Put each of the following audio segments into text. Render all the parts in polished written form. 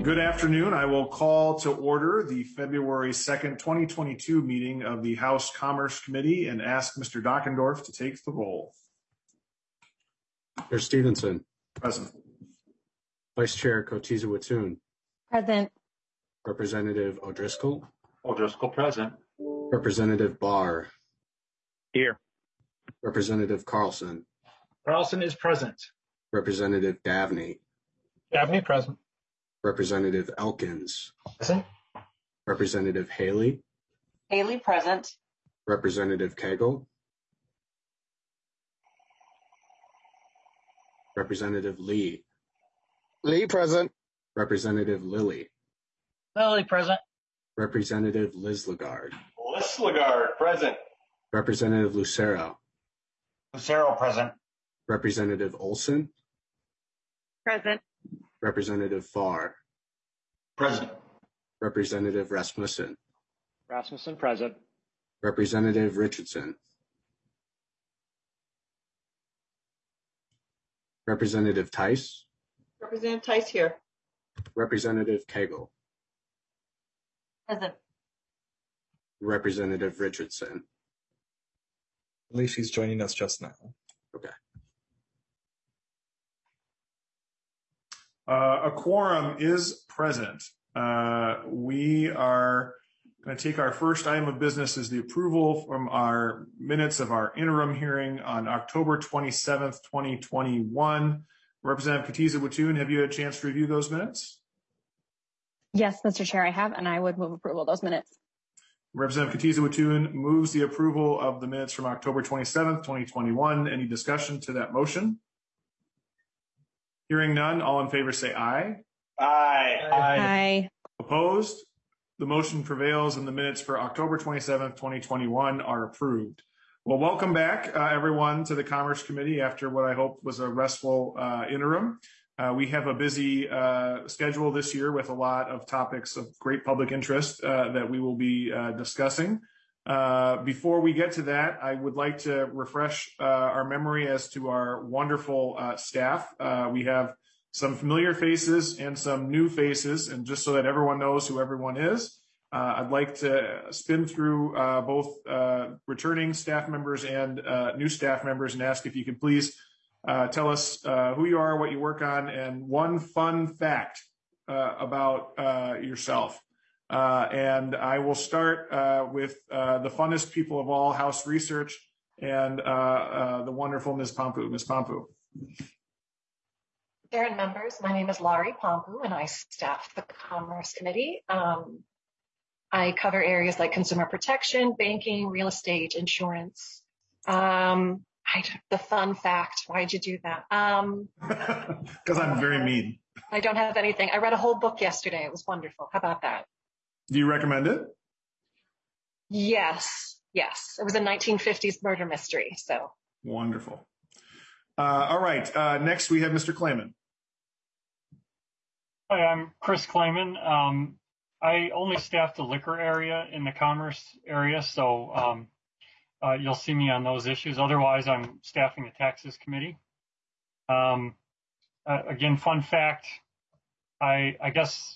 Good afternoon. I will call to order the February 2nd, 2022 meeting of the House Commerce Committee and ask Mr. Dockendorf to take the roll. Chair Stevenson. Present. Vice Chair Kotisa-Witthuhn. Present. Representative O'Driscoll. O'Driscoll present. Representative Barr. Here. Representative Carlson. Carlson is present. Representative Davney. Davney present. Representative Elkins. Present. Representative Haley. Haley present. Representative Cagle. Representative Lee. Lee present. Representative Lilly. Lilly present. Representative Liz Lagarde. Liz Lagarde present. Representative Lucero. Lucero present. Representative Olson. Present. Representative Farr. Present. Representative Rasmussen. Rasmussen present. Representative Richardson. Representative Tice. Representative Tice here. Representative Cagle. Present. Representative Richardson. I believe she's joining us just now. Okay. A quorum is present. We are going to take our first item of business as the approval from our minutes of our interim hearing on October 27th, 2021. Representative Kotisa-Witthuhn, have you had a chance to review those minutes? Yes, Mr. Chair, I have, and I would move approval of those minutes. Representative Kotisa-Witthuhn moves the approval of the minutes from October 27th, 2021. Any discussion to that motion? Hearing none, all in favor say aye. Aye. Aye. Opposed? The motion prevails and the minutes for October 27th, 2021 are approved. Well, welcome back, everyone, to the Commerce Committee after what I hope was a restful interim. We have a busy schedule this year with a lot of topics of great public interest that we will be discussing. Before we get to that, I would like to refresh our memory as to our wonderful staff. We have some familiar faces and some new faces, and just so that everyone knows who everyone is, I'd like to spin through both returning staff members and new staff members and ask if you could please tell us who you are, what you work on, and one fun fact about yourself. And I will start with the funnest people of all, House Research, and the wonderful Ms. Pompu. Ms. Pompu. Chair and members, my name is Laurie Pompu, and I staff the Commerce Committee. I cover areas like consumer protection, banking, real estate, insurance. The fun fact, why'd you do that? Because I'm very mean. I don't have anything. I read a whole book yesterday. It was wonderful. How about that? Do you recommend it? Yes. It was a 1950s murder mystery, so. Wonderful. All right, next we have Mr. Klayman. Hi, I'm Chris Klayman. I only staff the liquor area in the commerce area, so you'll see me on those issues. Otherwise, I'm staffing the taxes committee. Again, fun fact, I guess,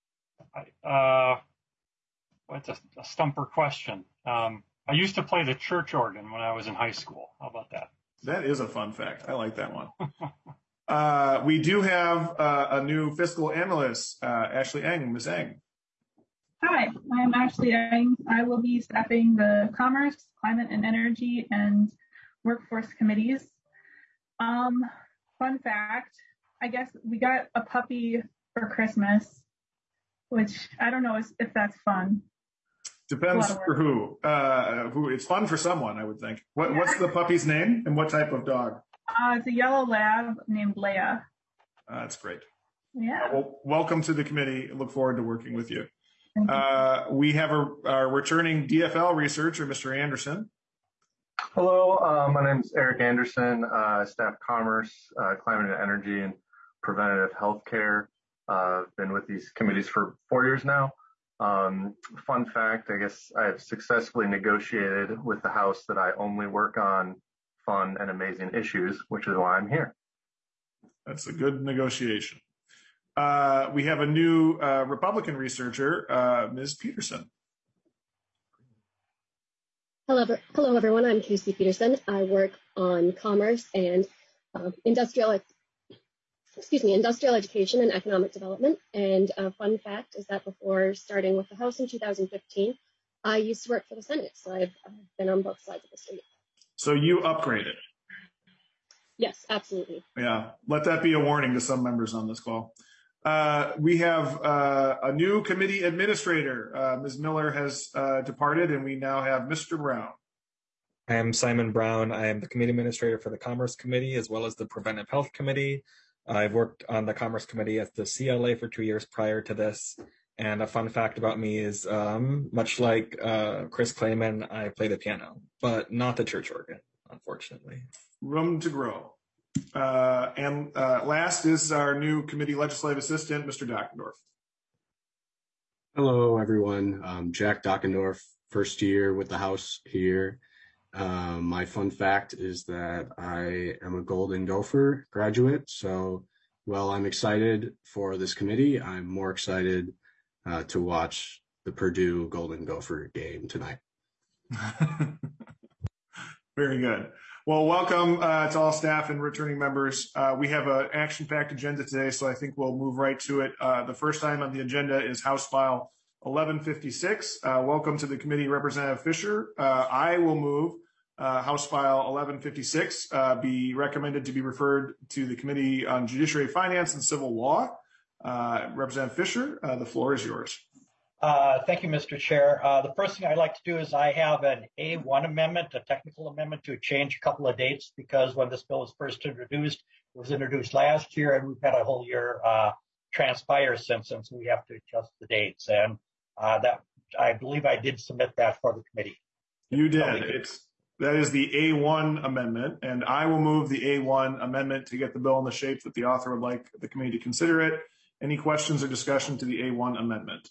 what's a stumper question. I used to play the church organ when I was in high school. How about that? That is a fun fact. I like that one. We do have a new fiscal analyst, Ashley Eng. Ms. Eng. Hi, I'm Ashley Eng. I will be staffing the Commerce, Climate and Energy, and Workforce committees. Fun fact, I guess we got a puppy for Christmas, which I don't know if that's fun. Depends for who. It's fun for someone, I would think. What's the puppy's name and what type of dog? It's a yellow lab named Leia. That's great. Yeah. Well, welcome to the committee. Look forward to working with you. We have our returning DFL researcher, Mr. Anderson. Hello, my name is Eric Anderson. I staff Commerce, Climate and Energy, and Preventative Healthcare. I've been with these committees for 4 years now. Fun fact, I guess I've successfully negotiated with the House that I only work on fun and amazing issues, which is why I'm here. That's a good negotiation. We have a new Republican researcher, Ms. Peterson. Hello, everyone. I'm Casey Peterson. I work on commerce and industrial education and economic development. And a fun fact is that before starting with the House in 2015, I used to work for the Senate. So I've been on both sides of the street. So you upgraded. Yes, absolutely. Yeah, let that be a warning to some members on this call. We have a new committee administrator. Ms. Miller has departed, and we now have Mr. Brown. I am Simon Brown. I am the committee administrator for the Commerce Committee as well as the Preventive Health Committee. I've worked on the Commerce Committee at the CLA for 2 years prior to this. And a fun fact about me is, much like Chris Klayman, I play the piano, but not the church organ, unfortunately. Room to grow. And last is our new committee legislative assistant, Mr. Dockendorf. Hello, everyone. Jack Dockendorf, first year with the House here. My fun fact is that I am a Golden Gopher graduate. So while I'm excited for this committee, I'm more excited to watch the Purdue Golden Gopher game tonight. Very good. Well, welcome to all staff and returning members. We have an action-packed agenda today, so I think we'll move right to it. The first item on the agenda is House File 1156. Welcome to the committee, Representative Fisher. I will move House File 1156 be recommended to be referred to the Committee on Judiciary, Finance, and Civil Law. Representative Fisher, the floor is yours. Thank you, Mr. Chair. The first thing I'd like to do is I have an A1 amendment, a technical amendment to change a couple of dates because when this bill was first introduced, it was introduced last year and we've had a whole year transpire since, and so we have to adjust the dates. And that I believe I did submit that for the committee. You did. That is the A1 amendment, and I will move the A1 amendment to get the bill in the shape that the author would like the committee to consider it. Any questions or discussion to the A1 amendment?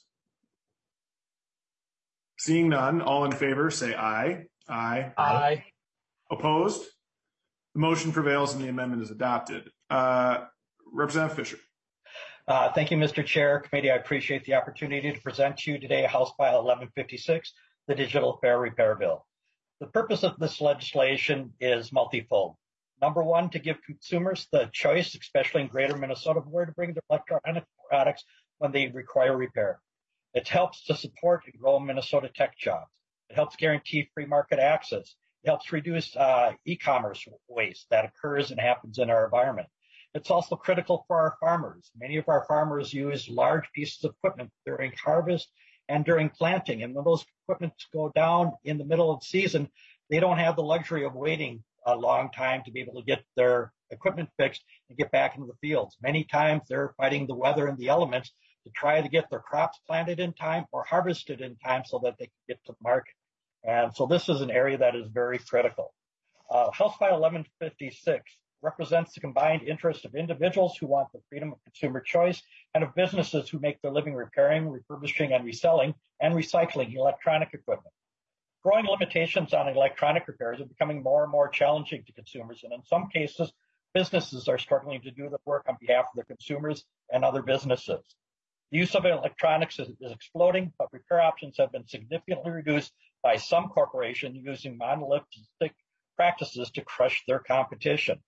Seeing none, all in favor say aye. Aye. Aye. Opposed? The motion prevails and the amendment is adopted. Representative Fisher. Thank you, Mr. Chair. Committee, I appreciate the opportunity to present to you today House File 1156, the Digital Fare Repair Bill. The purpose of this legislation is multifold. Number one, to give consumers the choice, especially in greater Minnesota, where to bring their electronic products when they require repair. It helps to support and grow Minnesota tech jobs. It helps guarantee free market access. It helps reduce e-commerce waste that occurs and happens in our environment. It's also critical for our farmers. Many of our farmers use large pieces of equipment during harvest and during planting. And when those equipment go down in the middle of the season, they don't have the luxury of waiting a long time to be able to get their equipment fixed and get back into the fields. Many times they're fighting the weather and the elements to try to get their crops planted in time or harvested in time so that they can get to the market. And so this is an area that is very critical. House File 1156 represents the combined interest of individuals who want the freedom of consumer choice and of businesses who make their living repairing, refurbishing, and reselling and recycling electronic equipment. Growing limitations on electronic repairs are becoming more and more challenging to consumers, and in some cases, businesses are struggling to do the work on behalf of their consumers and other businesses. The use of electronics is exploding, but repair options have been significantly reduced by some corporations using monolithic practices to crush their competition.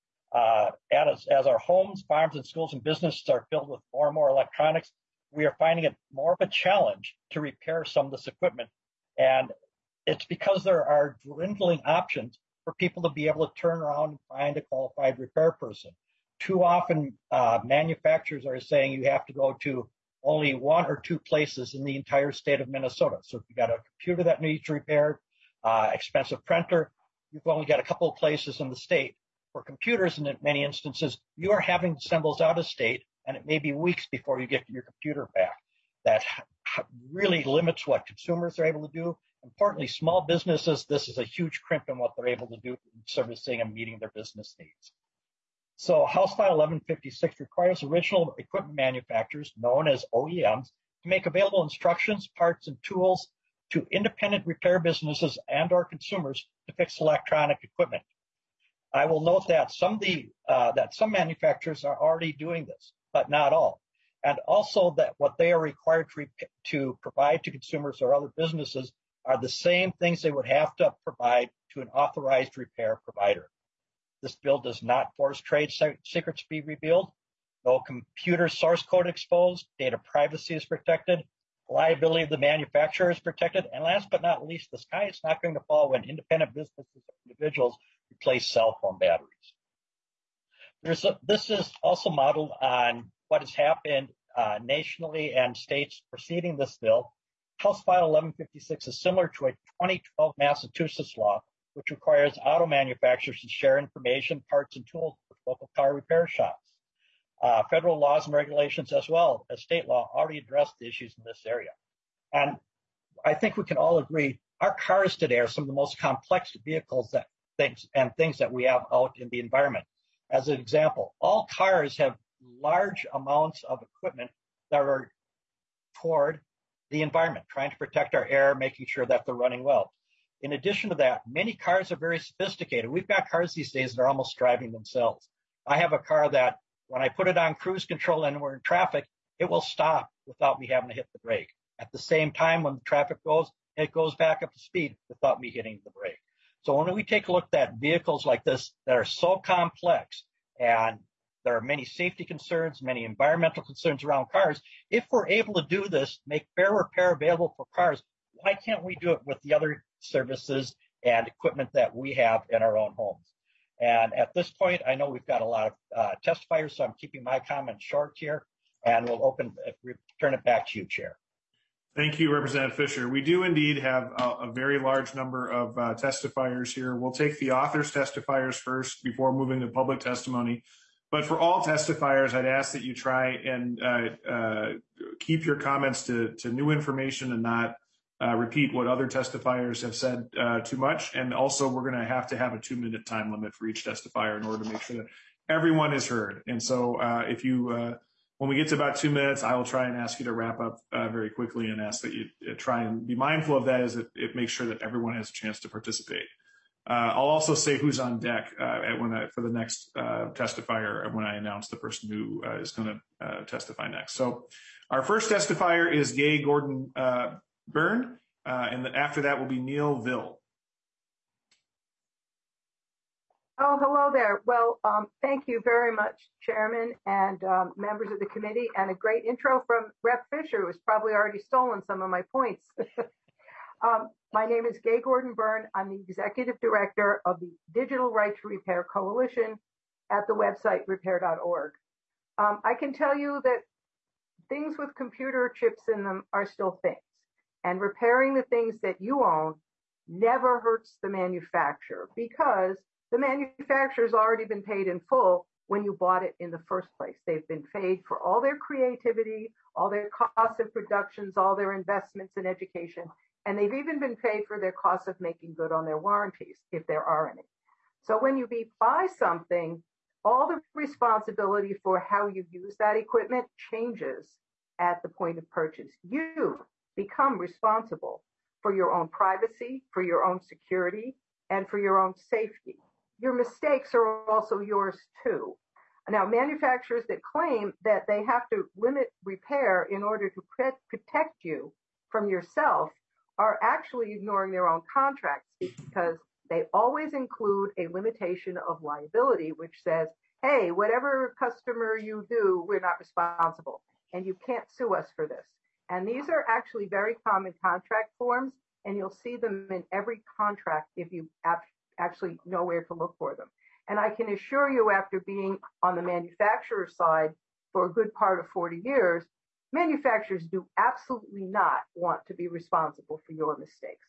As our homes, farms, and schools and businesses are filled with more and more electronics, we are finding it more of a challenge to repair some of this equipment. And it's because there are dwindling options for people to be able to turn around and find a qualified repair person. Too often, manufacturers are saying you have to go to only one or two places in the entire state of Minnesota. So if you got a computer that needs repaired, expensive printer, you've only got a couple of places in the state. For computers, in many instances, you are having to send those out of state, and it may be weeks before you get your computer back. That really limits what consumers are able to do. Importantly, small businesses, this is a huge crimp in what they're able to do in servicing and meeting their business needs. So House File 1156 requires original equipment manufacturers, known as OEMs, to make available instructions, parts, and tools to independent repair businesses and or consumers to fix electronic equipment. I will note that some manufacturers are already doing this, but not all. and also that what they are required to provide to consumers or other businesses are the same things they would have to provide to an authorized repair provider. This bill does not force trade secrets to be revealed. No computer source code exposed. Data privacy is protected. Liability of the manufacturer is protected. And last but not least, the sky is not going to fall when independent businesses or individuals replace cell phone batteries. This is also modeled on what has happened nationally and states preceding this bill. House File 1156 is similar to a 2012 Massachusetts law, which requires auto manufacturers to share information, parts, and tools with local car repair shops. Federal laws and regulations, as well as state law, already address the issues in this area. And I think we can all agree our cars today are some of the most complex vehicles things that we have out in the environment. As an example, all cars have large amounts of equipment that are toward the environment, trying to protect our air, making sure that they're running well. In addition to that, many cars are very sophisticated. We've got cars these days that are almost driving themselves. I have a car that when I put it on cruise control and we're in traffic, it will stop without me having to hit the brake. At the same time, when the traffic goes, it goes back up to speed without me hitting the brake. So when we take a look at vehicles like this that are so complex, and there are many safety concerns, many environmental concerns around cars, if we're able to do this, make fair repair available for cars, why can't we do it with the other services and equipment that we have in our own homes? And at this point, I know we've got a lot of testifiers, so I'm keeping my comments short here, and we'll turn it back to you, Chair. Thank you, Representative Fisher. We do indeed have a very large number of testifiers here. We'll take the authors' testifiers first before moving to public testimony. But for all testifiers, I'd ask that you try and keep your comments to new information and not repeat what other testifiers have said too much. And also, we're going to have a 2-minute time limit for each testifier in order to make sure that everyone is heard. And so if you when we get to about 2 minutes, I will try and ask you to wrap up very quickly and ask that you try and be mindful of that as it makes sure that everyone has a chance to participate. I'll also say who's on deck for the next testifier when I announce the person who is going to testify next. So our first testifier is Gay Gordon Byrne, and after that will be Neil Ville. Oh, hello there. Well, thank you very much, Chairman and members of the committee, and a great intro from Rep. Fisher, who's probably already stolen some of my points. My name is Gay Gordon Byrne. I'm the Executive Director of the Digital Right to Repair Coalition at the website repair.org. I can tell you that things with computer chips in them are still things, and repairing the things that you own never hurts the manufacturer because the manufacturer's already been paid in full when you bought it in the first place. They've been paid for all their creativity, all their costs of productions, all their investments in education, and they've even been paid for their costs of making good on their warranties, if there are any. So when you buy something, all the responsibility for how you use that equipment changes at the point of purchase. You become responsible for your own privacy, for your own security, and for your own safety. Your mistakes are also yours too. Now, manufacturers that claim that they have to limit repair in order to protect you from yourself are actually ignoring their own contracts because they always include a limitation of liability, which says, hey, whatever customer you do, we're not responsible, and you can't sue us for this. And these are actually very common contract forms, and you'll see them in every contract if you actually know where to look for them. And I can assure you, after being on the manufacturer side for a good part of 40 years, manufacturers do absolutely not want to be responsible for your mistakes.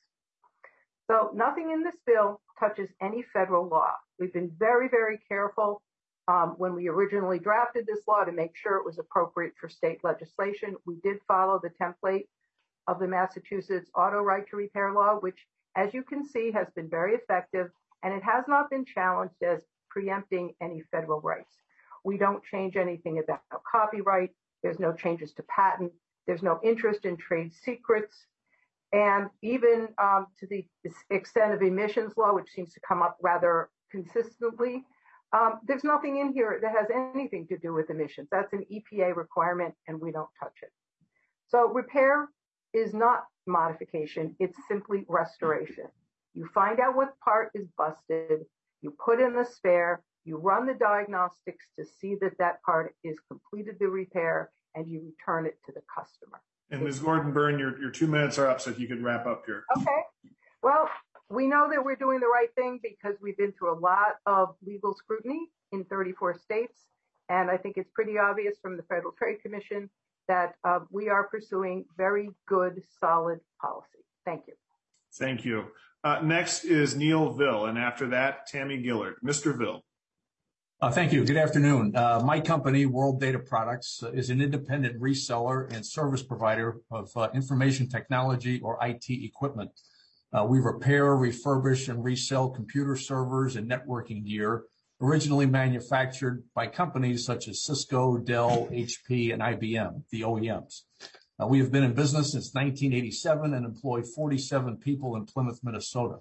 So nothing in this bill touches any federal law. We've been very, very careful when we originally drafted this law to make sure it was appropriate for state legislation. We did follow the template of the Massachusetts Auto Right to Repair law, which, as you can see, has been very effective, and it has not been challenged as preempting any federal rights. We don't change anything about copyright. There's no changes to patent. There's no interest in trade secrets. And even to the extent of emissions law, which seems to come up rather consistently, There's nothing in here that has anything to do with emissions. That's an EPA requirement, and we don't touch it. So repair is not modification. It's simply restoration. You find out what part is busted, you put in the spare, you run the diagnostics to see that that part is completed the repair, and you return it to the customer. And Ms. Gordon-Byrne, your 2 minutes are up, so if you could wrap up here. Okay. Well, we know that we're doing the right thing because we've been through a lot of legal scrutiny in 34 states. And I think it's pretty obvious from the Federal Trade Commission that we are pursuing very good, solid policy. Thank you. Thank you. Next is Neil Vill, and after that, Tammy Gillard. Mr. Vill. Thank you. Good afternoon. My company, World Data Products, is an independent reseller and service provider of information technology or IT equipment. We repair, refurbish, and resell computer servers and networking gear originally manufactured by companies such as Cisco, Dell, HP, and IBM, the OEMs. We have been in business since 1987 and employ 47 people in Plymouth, Minnesota.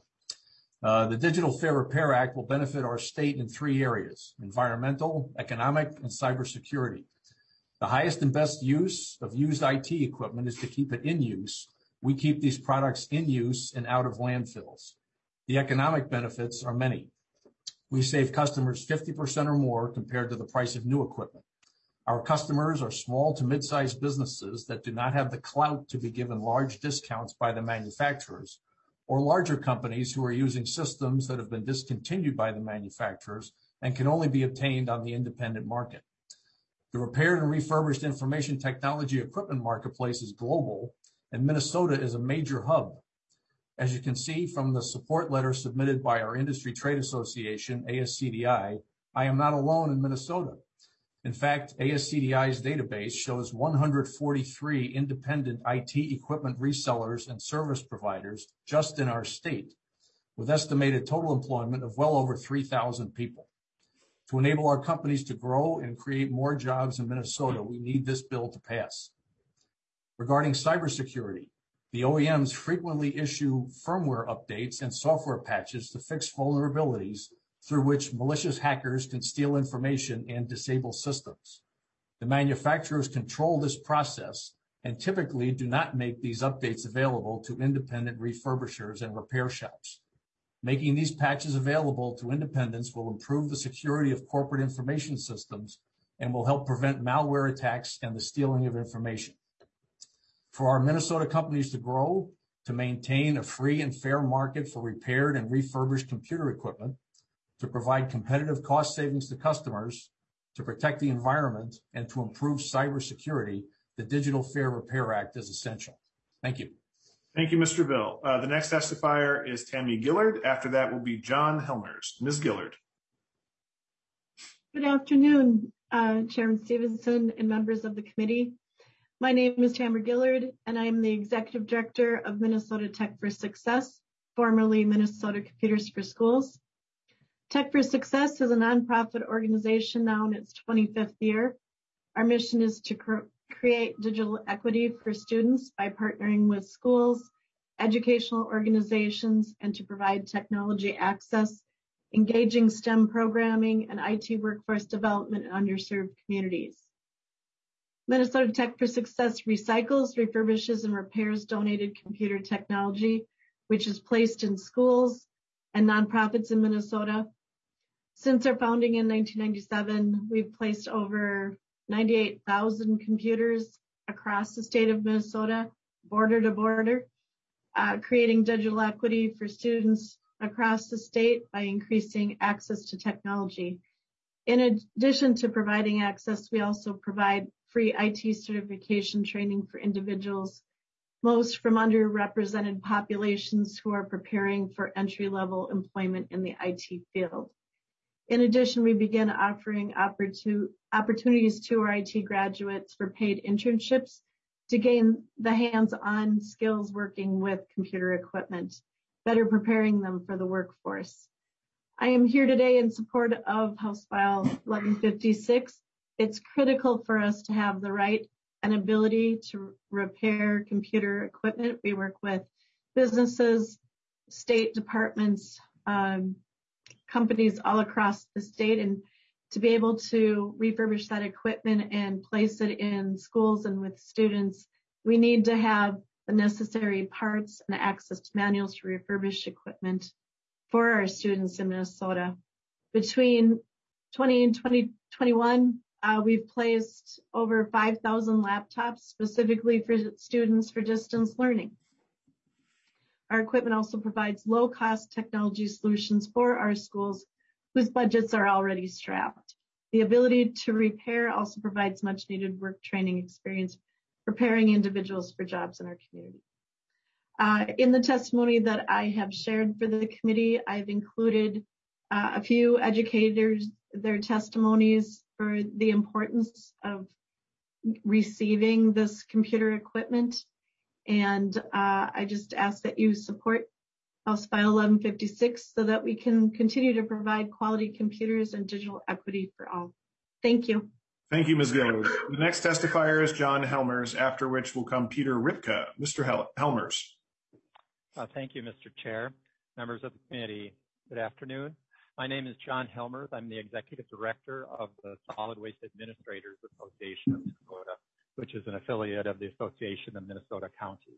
The Digital Fair Repair Act will benefit our state in 3 areas: environmental, economic, and cybersecurity. The highest and best use of used IT equipment is to keep it in use. We keep these products in use and out of landfills. The economic benefits are many. We save customers 50% or more compared to the price of new equipment. Our customers are small to mid-sized businesses that do not have the clout to be given large discounts by the manufacturers, or larger companies who are using systems that have been discontinued by the manufacturers and can only be obtained on the independent market. The repaired and refurbished information technology equipment marketplace is global, and Minnesota is a major hub. As you can see from the support letter submitted by our industry trade association, ASCDI, I am not alone in Minnesota. In fact, ASCDI's database shows 143 independent IT equipment resellers and service providers just in our state, with estimated total employment of well over 3,000 people. To enable our companies to grow and create more jobs in Minnesota, we need this bill to pass. Regarding cybersecurity, the OEMs frequently issue firmware updates and software patches to fix vulnerabilities through which malicious hackers can steal information and disable systems. The manufacturers control this process and typically do not make these updates available to independent refurbishers and repair shops. Making these patches available to independents will improve the security of corporate information systems and will help prevent malware attacks and the stealing of information. For our Minnesota companies to grow, to maintain a free and fair market for repaired and refurbished computer equipment, to provide competitive cost savings to customers, to protect the environment, and to improve cybersecurity, the Digital Fair Repair Act is essential. Thank you. Thank you, Mr. Vill. The next testifier is Tammy Gillard. After that will be John Helmers. Ms. Gillard. Good afternoon, Chairman Stevenson and members of the committee. My name is Tammy Gillard, and I am the Executive Director of Minnesota Tech for Success, formerly Minnesota Computers for Schools. Tech for Success is a nonprofit organization now in its 25th year. Our mission is to create digital equity for students by partnering with schools, educational organizations, and to provide technology access, engaging STEM programming, and IT workforce development in underserved communities. Minnesota Tech for Success recycles, refurbishes, and repairs donated computer technology, which is placed in schools and nonprofits in Minnesota. Since our founding in 1997, we've placed over 98,000 computers across the state of Minnesota, border to border, creating digital equity for students across the state by increasing access to technology. In addition to providing access, we also provide free IT certification training for individuals, most from underrepresented populations who are preparing for entry-level employment in the IT field. In addition, we begin offering opportunities to our IT graduates for paid internships to gain the hands-on skills working with computer equipment, better preparing them for the workforce. I am here today in support of House File 1156. It's critical for us to have the right and ability to repair computer equipment. We work with businesses, state departments, companies all across the state, and to be able to refurbish that equipment and place it in schools and with students, we need to have the necessary parts and access to manuals to refurbish equipment for our students in Minnesota. Between 20 and 2021, we've placed over 5,000 laptops specifically for students for distance learning. Our equipment also provides low-cost technology solutions for our schools whose budgets are already strapped. The ability to repair also provides much-needed work training experience, preparing individuals for jobs in our community. In the testimony that I have shared for the committee, I've included a few educators, their testimonies for the importance of receiving this computer equipment. And I just ask that you support House File 1156 so that we can continue to provide quality computers and digital equity for all. Thank you. Thank you, Ms. Gillard. The next testifier is John Helmers, after which will come Peter Ripka. Mr. Helmers. Thank you, Mr. Chair. Members of the committee, good afternoon. My name is John Helmers. I'm the Executive Director of the Solid Waste Administrators Association of Minnesota, which is an affiliate of the Association of Minnesota Counties.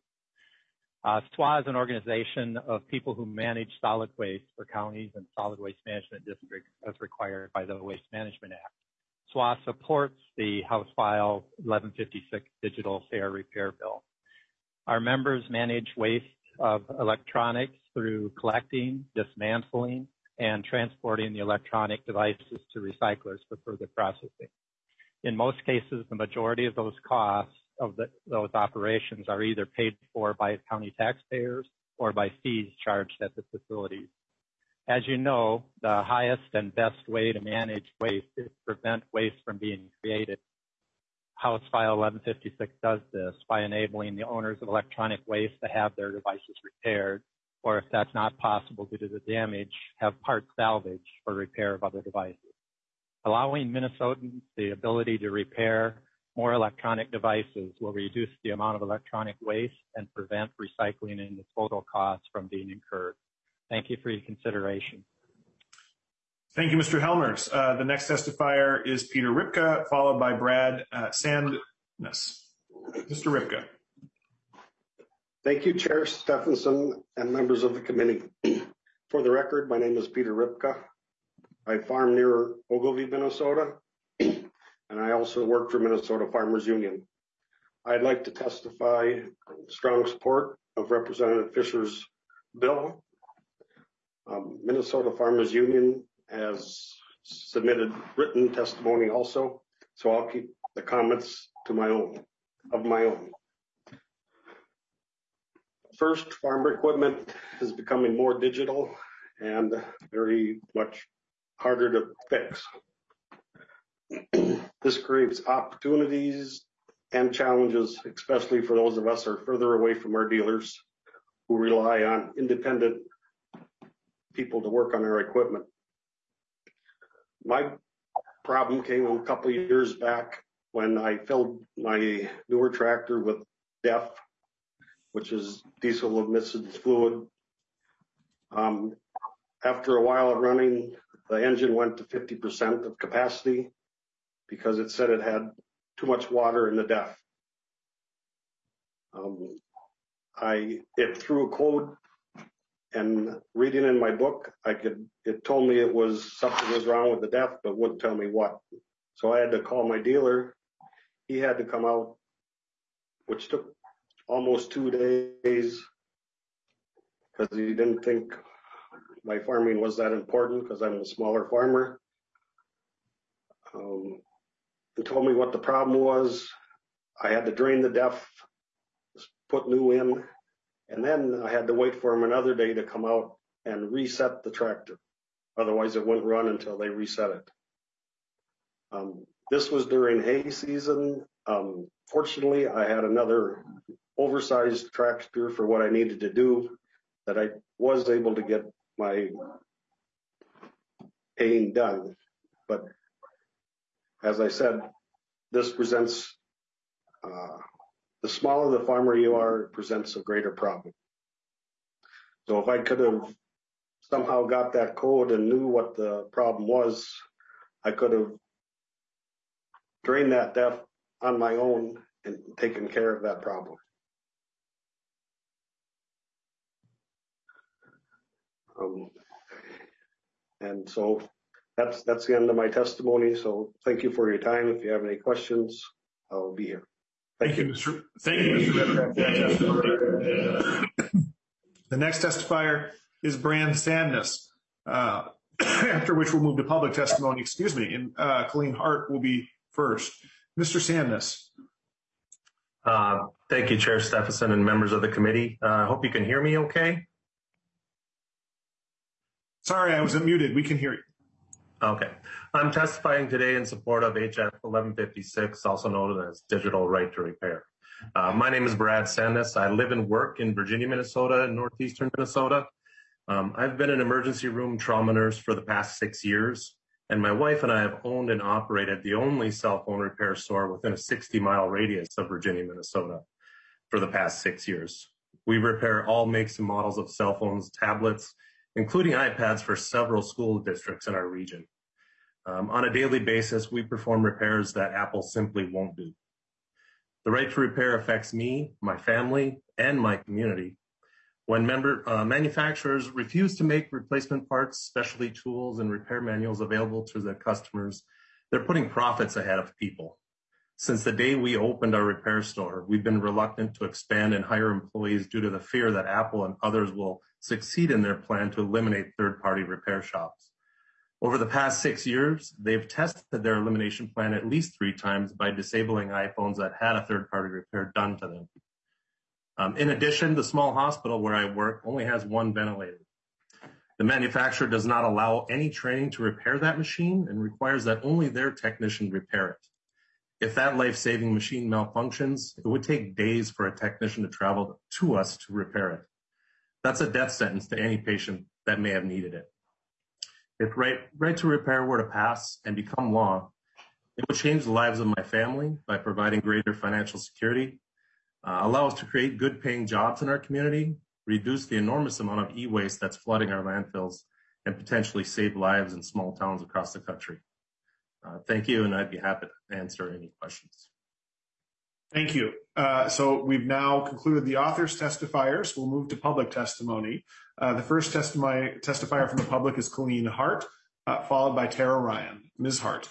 SWA is an organization of people who manage solid waste for counties and solid waste management districts as required by the Waste Management Act. SWA supports the House File 1156 Digital Fair Repair Bill. Our members manage waste of electronics through collecting, dismantling, and transporting the electronic devices to recyclers for further processing. In most cases, the majority of those costs of those operations are either paid for by county taxpayers or by fees charged at the facilities. As you know, the highest and best way to manage waste is to prevent waste from being created. House File 1156 does this by enabling the owners of electronic waste to have their devices repaired, or if that's not possible due to the damage, have parts salvaged for repair of other devices. Allowing Minnesotans the ability to repair more electronic devices will reduce the amount of electronic waste and prevent recycling and disposal costs from being incurred. Thank you for your consideration. Thank you, Mr. Helmers. The next testifier is Peter Ripka, followed by Brad Sandness. Mr. Ripka. Thank you, Chair Stephenson and members of the committee. For the record, my name is Peter Ripka. I farm near Ogilvie, Minnesota, and I also work for Minnesota Farmers Union. I'd like to testify strong support of Representative Fisher's bill. Minnesota Farmers Union has submitted written testimony also, so I'll keep the comments to my own. First, farm equipment is becoming more digital and very much harder to fix. This creates opportunities and challenges, especially for those of us who are further away from our dealers who rely on independent people to work on our equipment. My problem came a couple of years back when I filled my newer tractor with DEF, which is diesel emissions fluid. After a while of running, the engine went to 50% of capacity because it said it had too much water in the DEF. It threw a code, and reading in my book, it told me something was wrong with the DEF, but wouldn't tell me what. So I had to call my dealer. He had to come out, which took almost 2 days because he didn't think my farming was that important because I'm a smaller farmer. He told me what the problem was. I had to drain the DEF, put new in, and then I had to wait for him another day to come out and reset the tractor. Otherwise, it wouldn't run until they reset it. This was during hay season. Fortunately, I had another oversized tractor for what I needed to do that I was able to get my haying done. But as I said, this presents, the smaller the farmer you are, it presents a greater problem. So if I could have somehow got that code and knew what the problem was, I could have drained that depth on my own and taken care of that problem. And so that's the end of my testimony. So thank you for your time. If you have any questions, I'll be here. Thank you, Mr. Redcraft. The next testifier is Brand Sandness, after which we'll move to public testimony. Excuse me, and Colleen Hart will be first. Mr. Sandness. Thank you, Chair Stephenson and members of the committee. I hope you can hear me okay. Sorry, I was muted. We can hear you. Okay. I'm testifying today in support of HF 1156, also known as Digital Right to Repair. My name is Brad Sandness. I live and work in Virginia, Minnesota, and northeastern Minnesota. I've been an emergency room trauma nurse for the past 6 years, and my wife and I have owned and operated the only cell phone repair store within a 60-mile radius of Virginia, Minnesota for the past 6 years. We repair all makes and models of cell phones, tablets, including iPads for several school districts in our region. On a daily basis, we perform repairs that Apple simply won't do. The right to repair affects me, my family, and my community. When manufacturers refuse to make replacement parts, specialty tools, and repair manuals available to their customers, they're putting profits ahead of people. Since the day we opened our repair store, we've been reluctant to expand and hire employees due to the fear that Apple and others will succeed in their plan to eliminate third-party repair shops. Over the past 6 years, they've tested their elimination plan at least 3 times by disabling iPhones that had a third-party repair done to them. In addition, the small hospital where I work only has 1 ventilator. The manufacturer does not allow any training to repair that machine and requires that only their technician repair it. If that life-saving machine malfunctions, it would take days for a technician to travel to us to repair it. That's a death sentence to any patient that may have needed it. If right to repair were to pass and become law, it would change the lives of my family by providing greater financial security, allow us to create good-paying jobs in our community, reduce the enormous amount of e-waste that's flooding our landfills, and potentially save lives in small towns across the country. Thank you, and I'd be happy to answer any questions. Thank you. So we've now concluded the author's testifiers. We'll move to public testimony. The first testifier from the public is Colleen Hart, followed by Tara Ryan. Ms. Hart.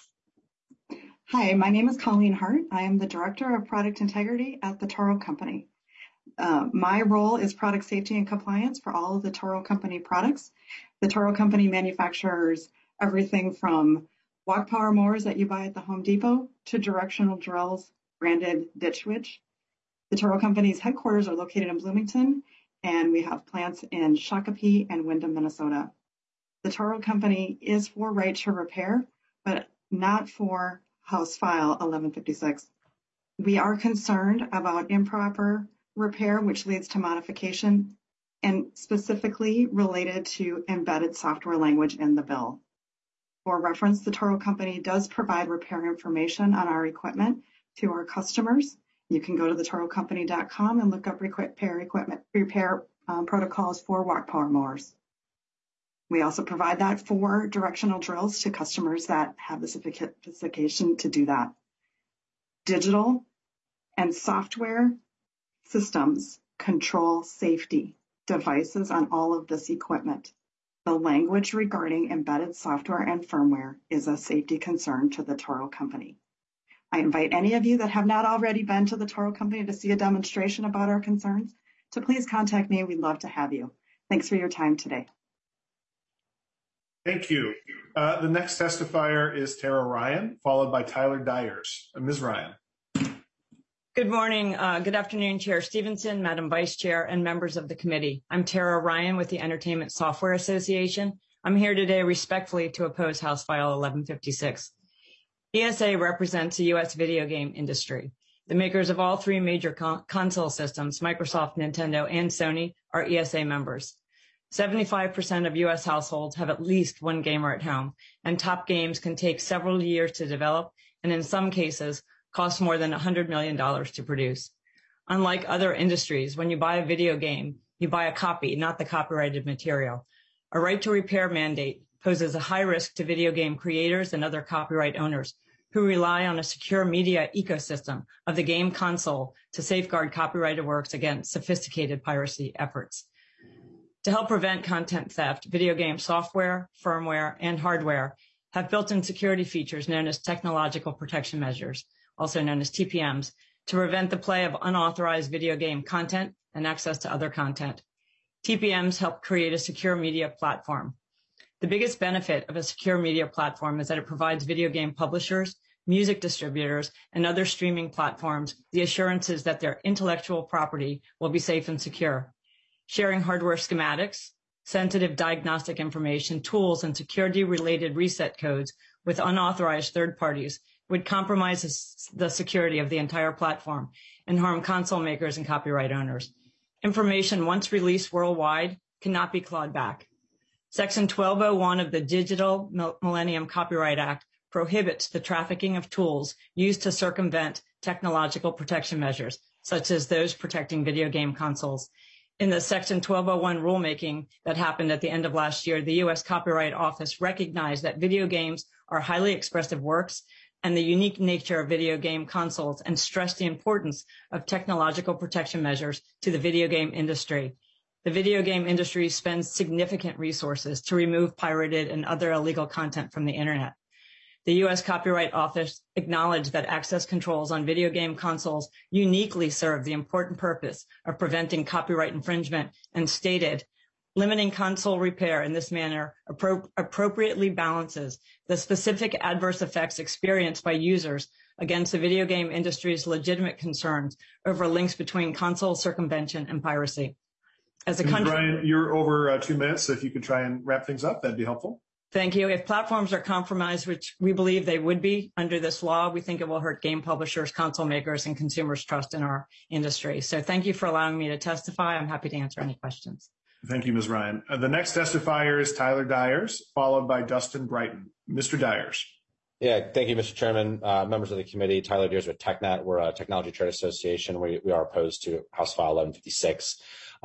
Hi, my name is Colleen Hart. I am the Director of Product Integrity at the Toro Company. My role is product safety and compliance for all of the Toro Company products. The Toro Company manufactures everything from walk power mowers that you buy at the Home Depot to directional drills branded Ditch Witch. The Toro Company's headquarters are located in Bloomington, and we have plants in Shakopee and Windham, Minnesota. The Toro Company is for right to repair, but not for House File 1156. We are concerned about improper repair, which leads to modification, and specifically related to embedded software language in the bill. For reference, the Toro Company does provide repair information on our equipment to our customers. You can go to thetorocompany.com and look up repair protocols for walk power mowers. We also provide that for directional drills to customers that have the sophistication to do that. Digital and software systems control safety devices on all of this equipment. The language regarding embedded software and firmware is a safety concern to the Toro Company. I invite any of you that have not already been to the Toro Company to see a demonstration about our concerns to please contact me. We'd love to have you. Thanks for your time today. Thank you. The next testifier is Tara Ryan, followed by Tyler Dyers. Ms. Ryan. Good morning. Good afternoon, Chair Stevenson, Madam Vice Chair, and members of the committee. I'm Tara Ryan with the Entertainment Software Association. I'm here today respectfully to oppose House File 1156. ESA represents the U.S. video game industry. The makers of all 3 major console systems, Microsoft, Nintendo, and Sony, are ESA members. 75% of U.S. households have at least one gamer at home, and top games can take several years to develop, and in some cases, cost more than $100 million to produce. Unlike other industries, when you buy a video game, you buy a copy, not the copyrighted material. A right to repair mandate poses a high risk to video game creators and other copyright owners who rely on a secure media ecosystem of the game console to safeguard copyrighted works against sophisticated piracy efforts. To help prevent content theft, video game software, firmware, and hardware have built-in security features known as technological protection measures, also known as TPMs, to prevent the play of unauthorized video game content and access to other content. TPMs help create a secure media platform. The biggest benefit of a secure media platform is that it provides video game publishers, music distributors, and other streaming platforms the assurances that their intellectual property will be safe and secure. Sharing hardware schematics, sensitive diagnostic information, tools, and security-related reset codes with unauthorized third parties would compromise the security of the entire platform and harm console makers and copyright owners. Information once released worldwide cannot be clawed back. Section 1201 of the Digital Millennium Copyright Act prohibits the trafficking of tools used to circumvent technological protection measures, such as those protecting video game consoles. In the Section 1201 rulemaking that happened at the end of last year, the U.S. Copyright Office recognized that video games are highly expressive works and the unique nature of video game consoles and stressed the importance of technological protection measures to the video game industry. The video game industry spends significant resources to remove pirated and other illegal content from the internet. The U.S. Copyright Office acknowledged that access controls on video game consoles uniquely serve the important purpose of preventing copyright infringement and stated, limiting console repair in this manner appropriately balances the specific adverse effects experienced by users against the video game industry's legitimate concerns over links between console circumvention and piracy. As a country, Brian, you're over 2 minutes, so if you could try and wrap things up, that'd be helpful. Thank you. If platforms are compromised, which we believe they would be under this law, we think it will hurt game publishers, console makers, and consumers' trust in our industry. So thank you for allowing me to testify. I'm happy to answer any questions. Thank you, Ms. Ryan. The next testifier is Tyler Dyers, followed by Dustin Brighton. Mr. Dyers. Yeah, thank you, Mr. Chairman, members of the committee. Tyler Dyers with TechNet. We're a technology trade association. We are opposed to House File 1156.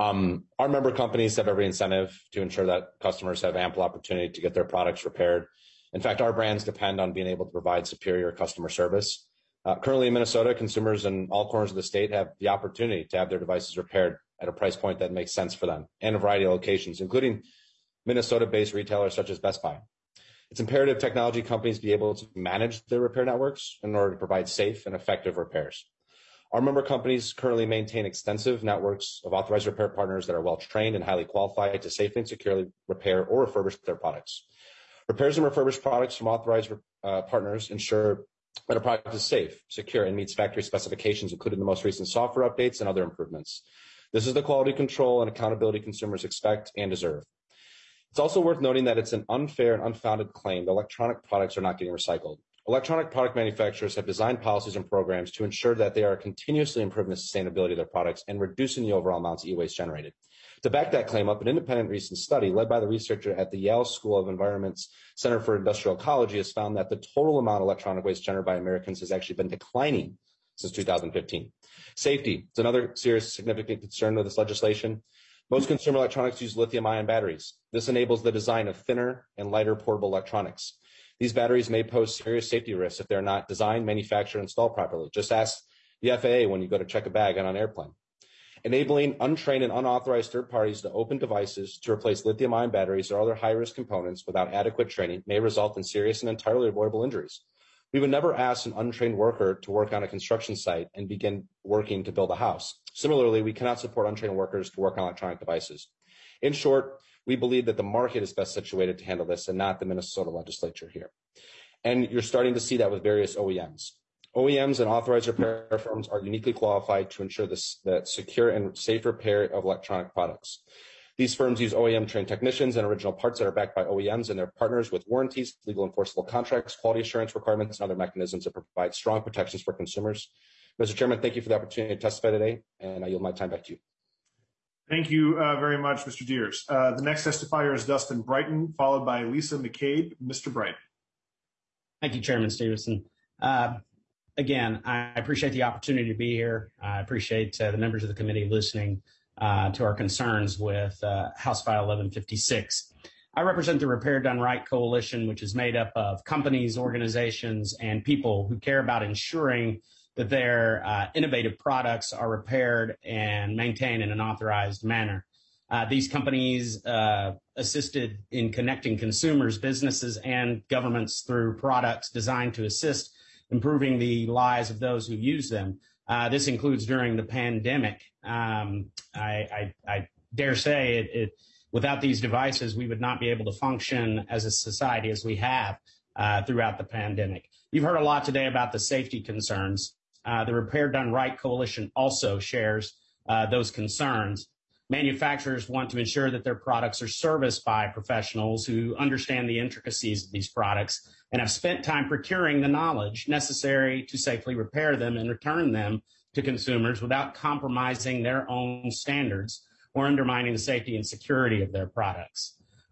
Our member companies have every incentive to ensure that customers have ample opportunity to get their products repaired. In fact, our brands depend on being able to provide superior customer service. Currently in Minnesota, consumers in all corners of the state have the opportunity to have their devices repaired at a price point that makes sense for them and a variety of locations, including Minnesota-based retailers such as Best Buy. It's imperative technology companies be able to manage their repair networks in order to provide safe and effective repairs. Our member companies currently maintain extensive networks of authorized repair partners that are well-trained and highly qualified to safely and securely repair or refurbish their products. Repairs and refurbished products from authorized partners ensure that a product is safe, secure, and meets factory specifications, including the most recent software updates and other improvements. This is the quality control and accountability consumers expect and deserve. It's also worth noting that it's an unfair and unfounded claim that electronic products are not getting recycled. Electronic product manufacturers have designed policies and programs to ensure that they are continuously improving the sustainability of their products and reducing the overall amounts of e-waste generated. To back that claim up, an independent recent study led by the researcher at the Yale School of Environment's Center for Industrial Ecology has found that the total amount of electronic waste generated by Americans has actually been declining since 2015. Safety is another serious, significant concern with this legislation. Most consumer electronics use lithium-ion batteries. This enables the design of thinner and lighter portable electronics. These batteries may pose serious safety risks if they're not designed, manufactured, and installed properly. Just ask the FAA when you go to check a bag on an airplane. Enabling untrained and unauthorized third parties to open devices to replace lithium-ion batteries or other high-risk components without adequate training may result in serious and entirely avoidable injuries. We would never ask an untrained worker to work on a construction site and begin working to build a house. Similarly, we cannot support untrained workers to work on electronic devices. In short, we believe that the market is best situated to handle this and not the Minnesota legislature here. And you're starting to see that with various OEMs. OEMs and authorized repair firms are uniquely qualified to ensure the secure and safe repair of electronic products. These firms use OEM-trained technicians and original parts that are backed by OEMs and their partners with warranties, legal enforceable contracts, quality assurance requirements, and other mechanisms that provide strong protections for consumers. Mr. Chairman, thank you for the opportunity to testify today, and I yield my time back to you. Thank you very much, Mr. Dyers. The next testifier is Dustin Brighton, followed by Lisa McCabe. Mr. Brighton. Thank you, Chairman Stevenson. Again, I appreciate the opportunity to be here. I appreciate the members of the committee listening to our concerns with House File 1156. I represent the Repair Done Right Coalition, which is made up of companies, organizations, and people who care about ensuring that their innovative products are repaired and maintained in an authorized manner. These companies assisted in connecting consumers, businesses, and governments through products designed to assist improving the lives of those who use them. This includes during the pandemic. I dare say without these devices, we would not be able to function as a society as we have throughout the pandemic. You've heard a lot today about the safety concerns. The Repair Done Right Coalition also shares those concerns. Manufacturers want to ensure that their products are serviced by professionals who understand the intricacies of these products and have spent time procuring the knowledge necessary to safely repair them and return them to consumers without compromising their own standards or undermining the safety and security of their products.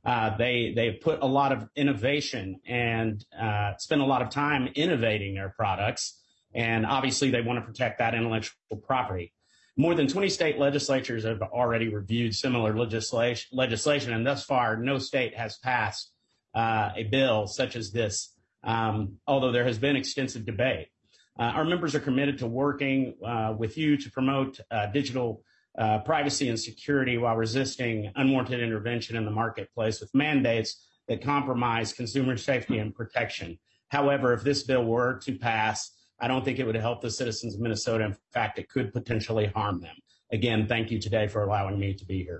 They put a lot of innovation and spend a lot of time innovating their products, and obviously they want to protect that intellectual property. More than 20 state legislatures have already reviewed similar legislation, and thus far, no state has passed a bill such as this, although there has been extensive debate. Our members are committed to working with you to promote digital privacy and security while resisting unwanted intervention in the marketplace with mandates that compromise consumer safety and protection. However, if this bill were to pass, I don't think it would help the citizens of Minnesota. In fact, it could potentially harm them. Again, thank you today for allowing me to be here.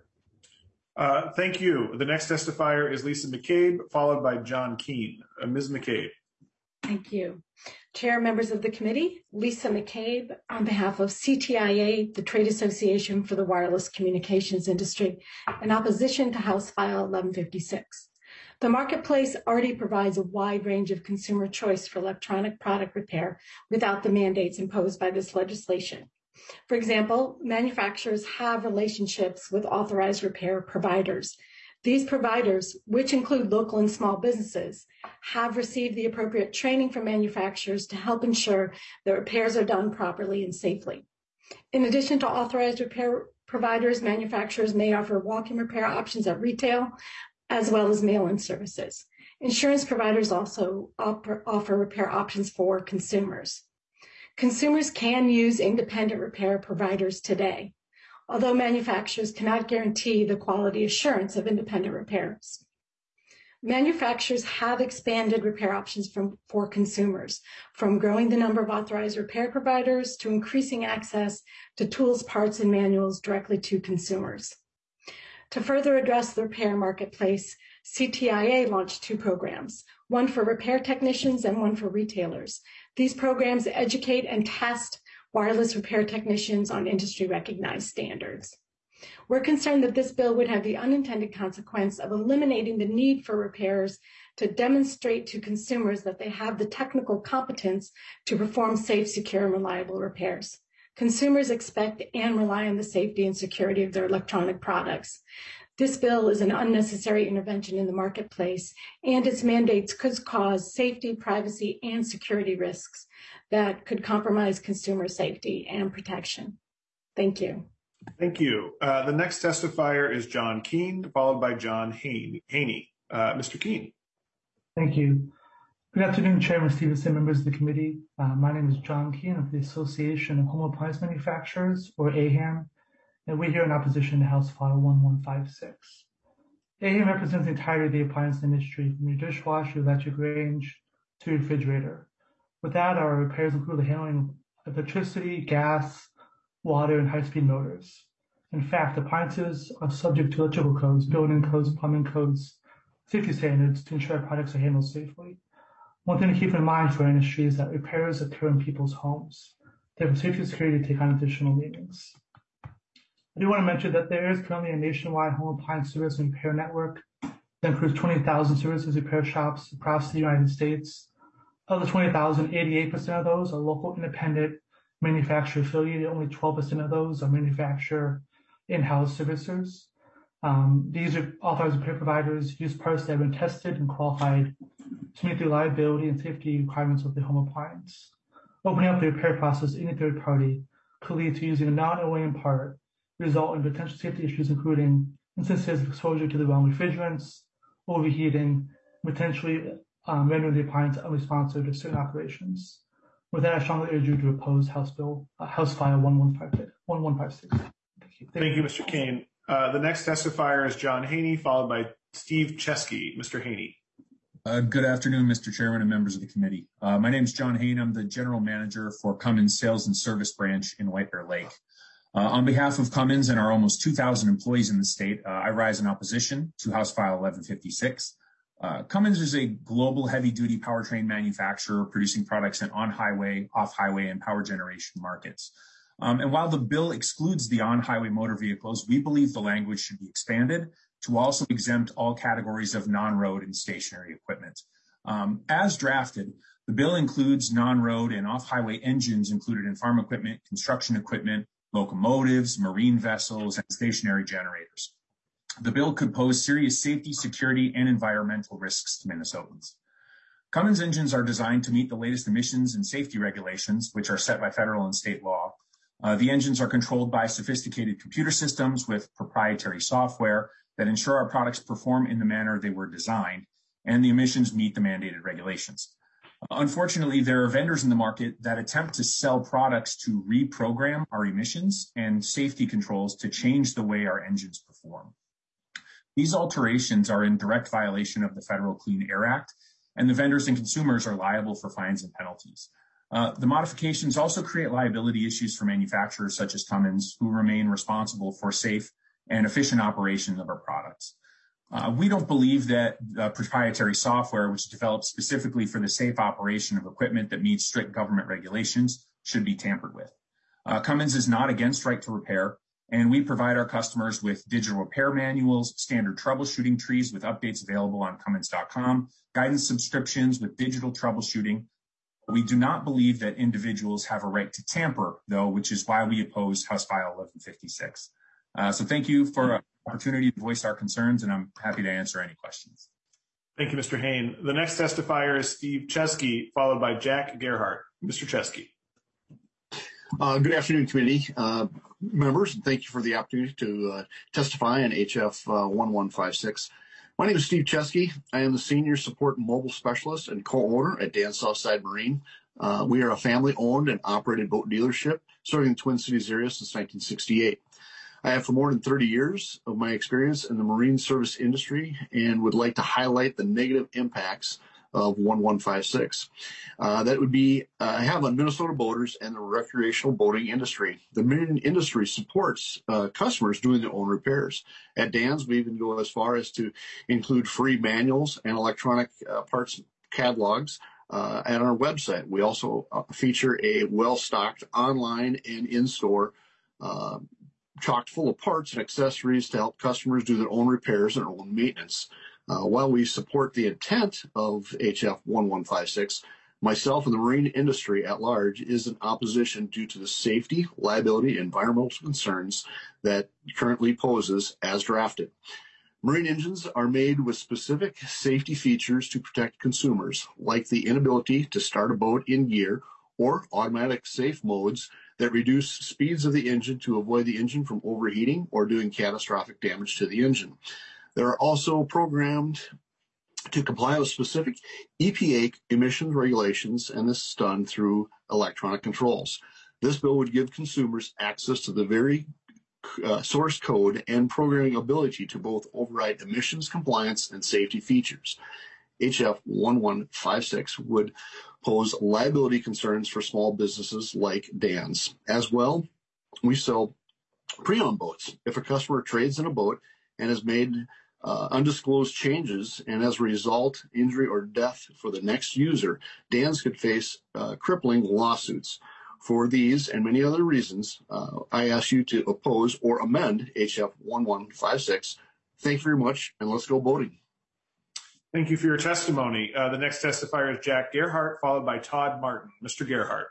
Thank you. The next testifier is Lisa McCabe, followed by John Keene. Ms. McCabe. Thank you. Chair, members of the committee, Lisa McCabe on behalf of CTIA, the Trade Association for the Wireless Communications Industry, in opposition to House File 1156. The marketplace already provides a wide range of consumer choice for electronic product repair without the mandates imposed by this legislation. For example, manufacturers have relationships with authorized repair providers. These providers, which include local and small businesses, have received the appropriate training from manufacturers to help ensure that repairs are done properly and safely. In addition to authorized repair providers, manufacturers may offer walk-in repair options at retail, as well as mail-in services. Insurance providers also offer repair options for consumers. Consumers can use independent repair providers today, although manufacturers cannot guarantee the quality assurance of independent repairs. Manufacturers have expanded repair options for consumers, from growing the number of authorized repair providers to increasing access to tools, parts, and manuals directly to consumers. To further address the repair marketplace, CTIA launched 2 programs, one for repair technicians and one for retailers. These programs educate and test wireless repair technicians on industry-recognized standards. We're concerned that this bill would have the unintended consequence of eliminating the need for repairers to demonstrate to consumers that they have the technical competence to perform safe, secure, and reliable repairs. Consumers expect and rely on the safety and security of their electronic products. This bill is an unnecessary intervention in the marketplace, and its mandates could cause safety, privacy, and security risks that could compromise consumer safety and protection. Thank you. Thank you. The next testifier is John Keene, followed by John Haney. Mr. Keene. Thank you. Good afternoon, Chairman Stevenson, members of the committee. My name is John Keene of the Association of Home Appliance Manufacturers, or AHAM, and we're here in opposition to House File 1156. AHAM represents the entirety of the appliance industry, from your dishwasher, electric range, to your refrigerator. With that, our repairs include the handling of electricity, gas, water, and high-speed motors. In fact, appliances are subject to electrical codes, building codes, plumbing codes, safety standards to ensure products are handled safely. One thing to keep in mind for our industry is that repairs occur in people's homes. Therefore, safety and security take on additional meanings. I do want to mention that there is currently a nationwide home appliance service and repair network that includes 20,000 services repair shops across the United States. Of the 20,000, 88% of those are local independent manufacturer affiliated. Only 12% of those are manufacturer in-house servicers. These are authorized repair providers use parts that have been tested and qualified to meet the reliability and safety requirements of the home appliance. Opening up the repair process to any third party could lead to using a non-OEM part, result in potential safety issues, including instances of exposure to the wrong refrigerants, overheating, potentially rendering the appliance unresponsive to certain operations. With that, I strongly urge you to oppose House File 1156. Thank you, Mr. Kane. The next testifier is John Haney, followed by Steve Chesky. Mr. Haney. Good afternoon, Mr. Chairman and members of the committee. My name is John Haney. I'm the General Manager for Cummins Sales and Service Branch in White Bear Lake. On behalf of Cummins and our almost 2,000 employees in the state, I rise in opposition to House File 1156. Cummins is a global heavy-duty powertrain manufacturer producing products in on-highway, off-highway, and power generation markets. And while the bill excludes the on-highway motor vehicles, we believe the language should be expanded to also exempt all categories of non-road and stationary equipment. As drafted, the bill includes non-road and off-highway engines included in farm equipment, construction equipment, locomotives, marine vessels, and stationary generators. The bill could pose serious safety, security, and environmental risks to Minnesotans. Cummins engines are designed to meet the latest emissions and safety regulations, which are set by federal and state law. The engines are controlled by sophisticated computer systems with proprietary software that ensure our products perform in the manner they were designed, and the emissions meet the mandated regulations. Unfortunately, there are vendors in the market that attempt to sell products to reprogram our emissions and safety controls to change the way our engines perform. These alterations are in direct violation of the Federal Clean Air Act, and the vendors and consumers are liable for fines and penalties. The modifications also create liability issues for manufacturers such as Cummins, who remain responsible for safe and efficient operation of our products. We don't believe that proprietary software, which is developed specifically for the safe operation of equipment that meets strict government regulations, should be tampered with. Cummins is not against right to repair, and we provide our customers with digital repair manuals, standard troubleshooting trees with updates available on Cummins.com, guidance subscriptions with digital troubleshooting. We do not believe that individuals have a right to tamper, though, which is why we oppose House File 1156. So thank you for the opportunity to voice our concerns, and I'm happy to answer any questions. Thank you, Mr. Hain. The next testifier is Steve Chesky, followed by Jack Gerhardt. Mr. Chesky. Good afternoon, committee members, and thank you for the opportunity to testify on HF 1156. My name is Steve Chesky. I am the Senior Support Mobile Specialist and co-owner at Dan Southside Marine. We are a family-owned and operated boat dealership serving the Twin Cities area since 1968. I have for more than 30 years of my experience in the marine service industry and would like to highlight the negative impacts of 1156. That would be have on Minnesota boaters and the recreational boating industry. The marine industry supports customers doing their own repairs. At Dan's, we even go as far as to include free manuals and electronic parts catalogs at our website. We also feature a well-stocked online and in-store chocked full of parts and accessories to help customers do their own repairs and their own maintenance. While we support the intent of HF 1156, myself and the marine industry at large is in opposition due to the safety, liability, and environmental concerns that currently poses as drafted. Marine engines are made with specific safety features to protect consumers, like the inability to start a boat in gear or automatic safe modes that reduce speeds of the engine to avoid the engine from overheating or doing catastrophic damage to the engine. They are also programmed to comply with specific EPA emissions regulations, and this is done through electronic controls. This bill would give consumers access to the very source code and programming ability to both override emissions compliance and safety features. HF 1156 would pose liability concerns for small businesses like Dan's. As well, we sell pre-owned boats. If a customer trades in a boat and has made undisclosed changes, and as a result, injury or death for the next user, Dan's could face crippling lawsuits. For these and many other reasons, I ask you to oppose or amend HF 1156. Thank you very much, and let's go boating. Thank you for your testimony. The next testifier is Jack Gerhardt, followed by Todd Martin. Mr. Gerhardt.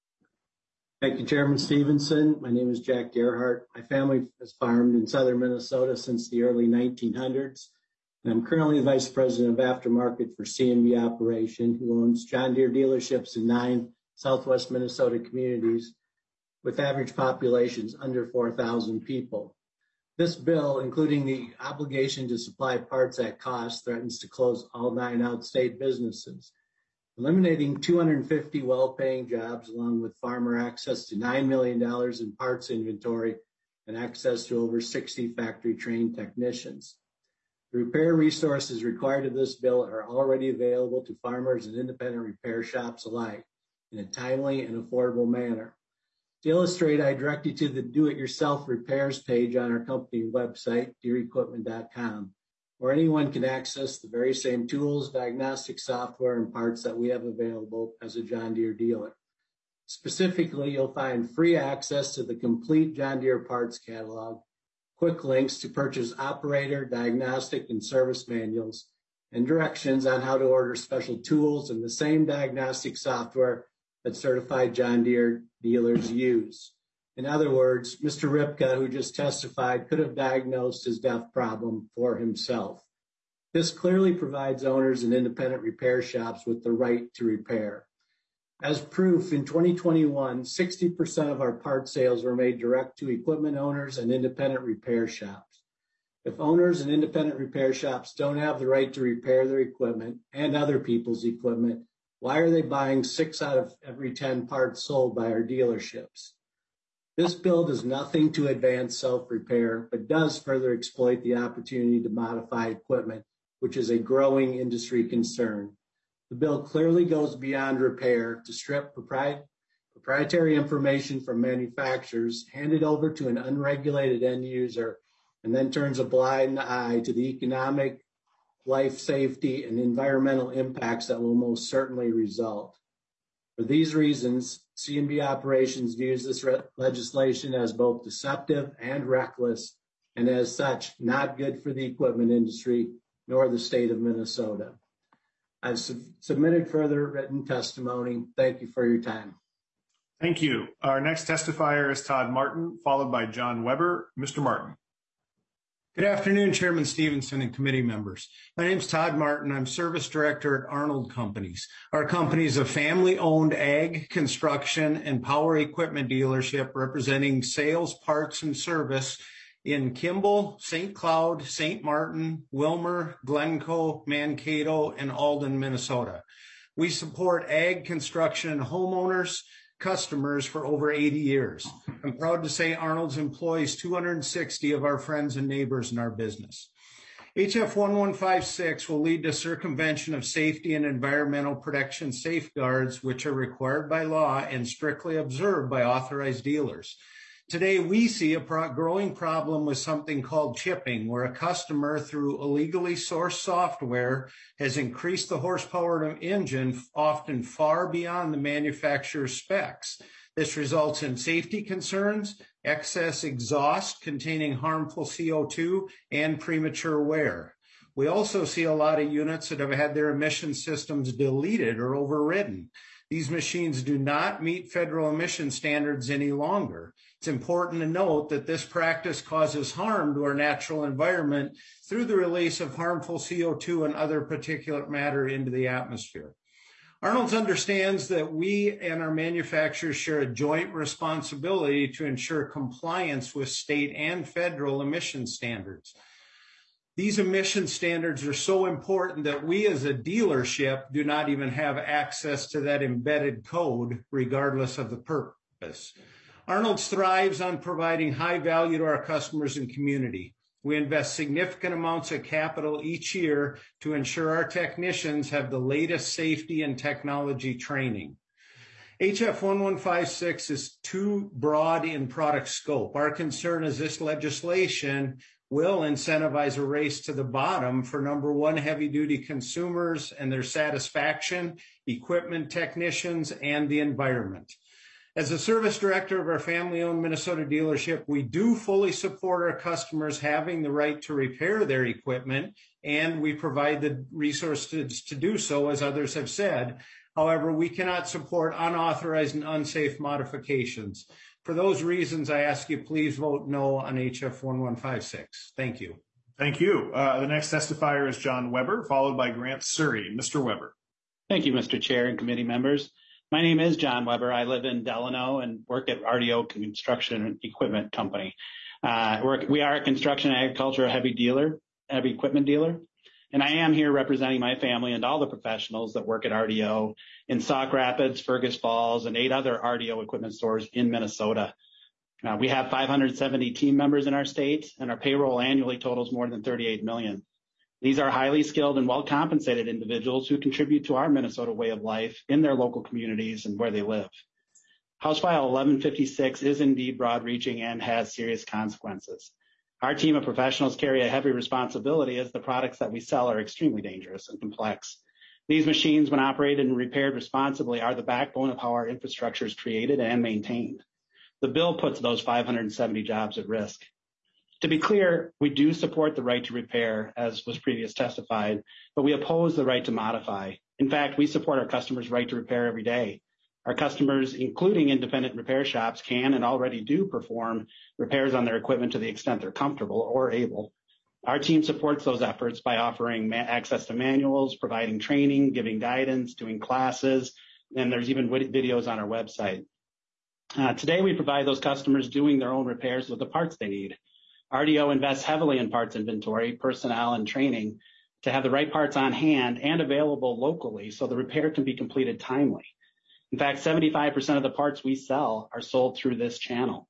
Thank you, Chairman Stevenson. My name is Jack Gerhardt. My family has farmed in southern Minnesota since the early 1900s. And I'm currently the Vice President of Aftermarket for C&B Operation, who owns John Deere dealerships in 9 southwest Minnesota communities with average populations under 4,000 people. This bill, including the obligation to supply parts at cost, threatens to close all 9 outstate businesses, eliminating 250 well-paying jobs, along with farmer access to $9 million in parts inventory and access to over 60 factory-trained technicians. The repair resources required of this bill are already available to farmers and independent repair shops alike in a timely and affordable manner. To illustrate, I direct you to the do-it-yourself repairs page on our company website, deerequipment.com, where anyone can access the very same tools, diagnostic software, and parts that we have available as a John Deere dealer. Specifically, you'll find free access to the complete John Deere parts catalog, quick links to purchase operator, diagnostic, and service manuals, and directions on how to order special tools and the same diagnostic software that certified John Deere dealers use. In other words, Mr. Ripka, who just testified, could have diagnosed his DEF problem for himself. This clearly provides owners and independent repair shops with the right to repair. As proof, in 2021, 60% of our part sales were made direct to equipment owners and independent repair shops. If owners and independent repair shops don't have the right to repair their equipment and other people's equipment, why are they buying 6 out of every 10 parts sold by our dealerships? This bill does nothing to advance self-repair, but does further exploit the opportunity to modify equipment, which is a growing industry concern. The bill clearly goes beyond repair to strip proprietary information from manufacturers, hand it over to an unregulated end user, and then turns a blind eye to the economic, life safety, and environmental impacts that will most certainly result. For these reasons, C&B Operations views this legislation as both deceptive and reckless, and as such, not good for the equipment industry nor the state of Minnesota. I've submitted further written testimony. Thank you for your time. Thank you. Our next testifier is Todd Martin, followed by John Weber. Mr. Martin. Good afternoon, Chairman Stevenson and committee members. My name is Todd Martin. I'm service director at Arnold Companies. Our company is a family-owned ag, construction, and power equipment dealership representing sales, parts, and service in Kimball, St. Cloud, St. Martin, Wilmer, Glencoe, Mankato, and Alden, Minnesota. We support ag, construction, and homeowners, customers for over 80 years. I'm proud to say Arnold's employs 260 of our friends and neighbors in our business. HF 1156 will lead to circumvention of safety and environmental protection safeguards, which are required by law and strictly observed by authorized dealers. Today, we see a growing problem with something called chipping, where a customer, through illegally sourced software, has increased the horsepower of an engine often far beyond the manufacturer's specs. This results in safety concerns, excess exhaust containing harmful CO2, and premature wear. We also see a lot of units that have had their emission systems deleted or overridden. These machines do not meet federal emission standards any longer. It's important to note that this practice causes harm to our natural environment through the release of harmful CO2 and other particulate matter into the atmosphere. Arnold's understands that we and our manufacturers share a joint responsibility to ensure compliance with state and federal emission standards. These emission standards are so important that we as a dealership do not even have access to that embedded code, regardless of the purpose. Arnold's thrives on providing high value to our customers and community. We invest significant amounts of capital each year to ensure our technicians have the latest safety and technology training. HF 1156 is too broad in product scope. Our concern is this legislation will incentivize a race to the bottom for number one heavy-duty consumers and their satisfaction, equipment technicians, and the environment. As a service director of our family-owned Minnesota dealership, we do fully support our customers having the right to repair their equipment, and we provide the resources to do so, as others have said. However, we cannot support unauthorized and unsafe modifications. For those reasons, I ask you please vote no on HF 1156. Thank you. Thank you. The next testifier is John Weber, followed by Grant Surrey. Mr. Weber. Thank you, Mr. Chair and committee members. My name is John Weber. I live in Delano and work at RDO Construction and Equipment Company. We are a construction and agriculture heavy equipment dealer. And I am here representing my family and all the professionals that work at RDO in Sauk Rapids, Fergus Falls, and 8 other RDO equipment stores in Minnesota. We have 570 team members in our state, and our payroll annually totals more than $38 million. These are highly skilled and well-compensated individuals who contribute to our Minnesota way of life in their local communities and where they live. House File 1156 is indeed broad-reaching and has serious consequences. Our team of professionals carry a heavy responsibility as the products that we sell are extremely dangerous and complex. These machines, when operated and repaired responsibly, are the backbone of how our infrastructure is created and maintained. The bill puts those 570 jobs at risk. To be clear, we do support the right to repair, as was previously testified, but we oppose the right to modify. In fact, we support our customers' right to repair every day. Our customers, including independent repair shops, can and already do perform repairs on their equipment to the extent they're comfortable or able. Our team supports those efforts by offering access to manuals, providing training, giving guidance, doing classes, and there's even videos on our website. Today, we provide those customers doing their own repairs with the parts they need. RDO invests heavily in parts inventory, personnel, and training to have the right parts on hand and available locally so the repair can be completed timely. In fact, 75% of the parts we sell are sold through this channel.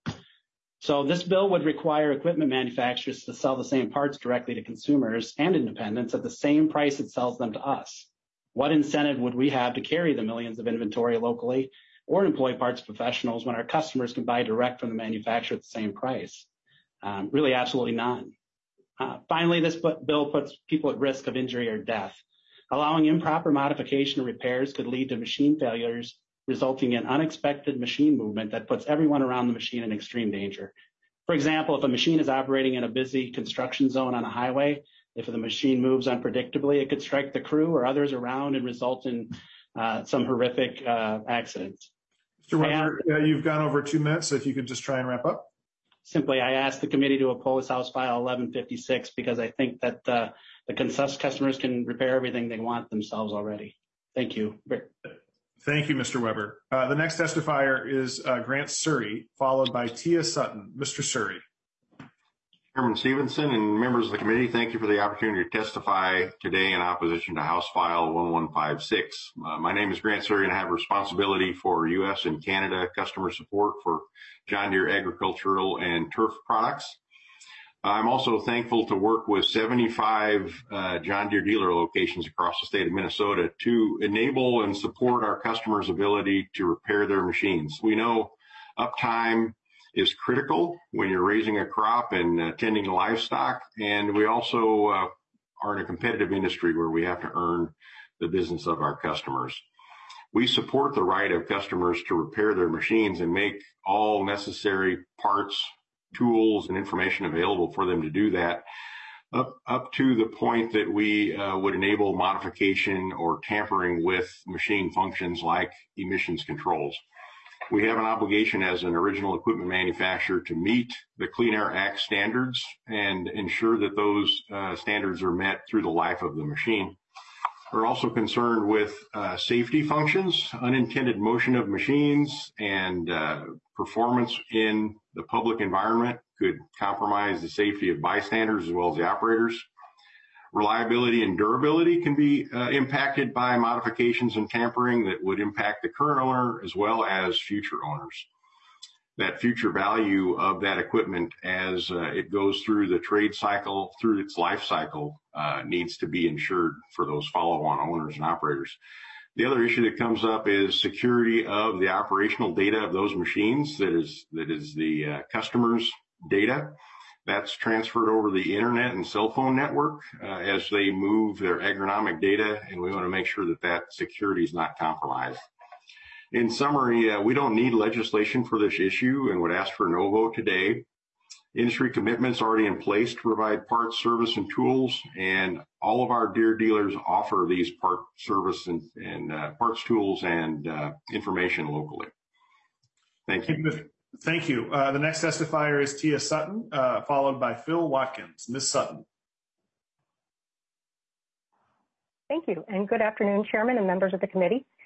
So this bill would require equipment manufacturers to sell the same parts directly to consumers and independents at the same price it sells them to us. What incentive would we have to carry the millions of inventory locally or employ parts professionals when our customers can buy direct from the manufacturer at the same price? Really, absolutely none. Finally, this bill puts people at risk of injury or death. Allowing improper modification or repairs could lead to machine failures, resulting in unexpected machine movement that puts everyone around the machine in extreme danger. For example, if a machine is operating in a busy construction zone on a highway, if the machine moves unpredictably, it could strike the crew or others around and result in some horrific accidents. Mr. Weber, you've gone over 2 minutes, so if you could just try and wrap up. Simply, I asked the committee to oppose House File 1156 because I think that the customers can repair everything they want themselves already. Thank you. Thank you, Mr. Weber. The next testifier is Grant Surrey, followed by Tia Sutton. Mr. Surrey. Chairman Stevenson and members of the committee, thank you for the opportunity to testify today in opposition to House File 1156. My name is Grant Surrey, and I have responsibility for U.S. and Canada customer support for John Deere agricultural and turf products. I'm also thankful to work with 75 John Deere dealer locations across the state of Minnesota to enable and support our customers' ability to repair their machines. We know uptime is critical when you're raising a crop and tending livestock, and we also are in a competitive industry where we have to earn the business of our customers. We support the right of customers to repair their machines and make all necessary parts, tools, and information available for them to do that, up to the point that we would enable modification or tampering with machine functions like emissions controls. We have an obligation as an original equipment manufacturer to meet the Clean Air Act standards and ensure that those standards are met through the life of the machine. We're also concerned with safety functions, unintended motion of machines, and performance in the public environment could compromise the safety of bystanders as well as the operators. Reliability and durability can be impacted by modifications and tampering that would impact the current owner as well as future owners. That future value of that equipment as it goes through the trade cycle, through its life cycle, needs to be ensured for those follow-on owners and operators. The other issue that comes up is security of the operational data of those machines. That is the customer's data. That's transferred over the internet and cell phone network as they move their agronomic data, and we want to make sure that that security is not compromised. In summary, we don't need legislation for this issue and would ask for a no vote today. Industry commitments already in place to provide parts, service, and tools, and all of our Deere dealers offer these part, service, and parts, tools, and information locally. Thank you. Thank you. The next testifier is Tia Sutton, followed by Phil Watkins. Ms. Sutton. Thank you, and good afternoon, Chairman and members of the committee.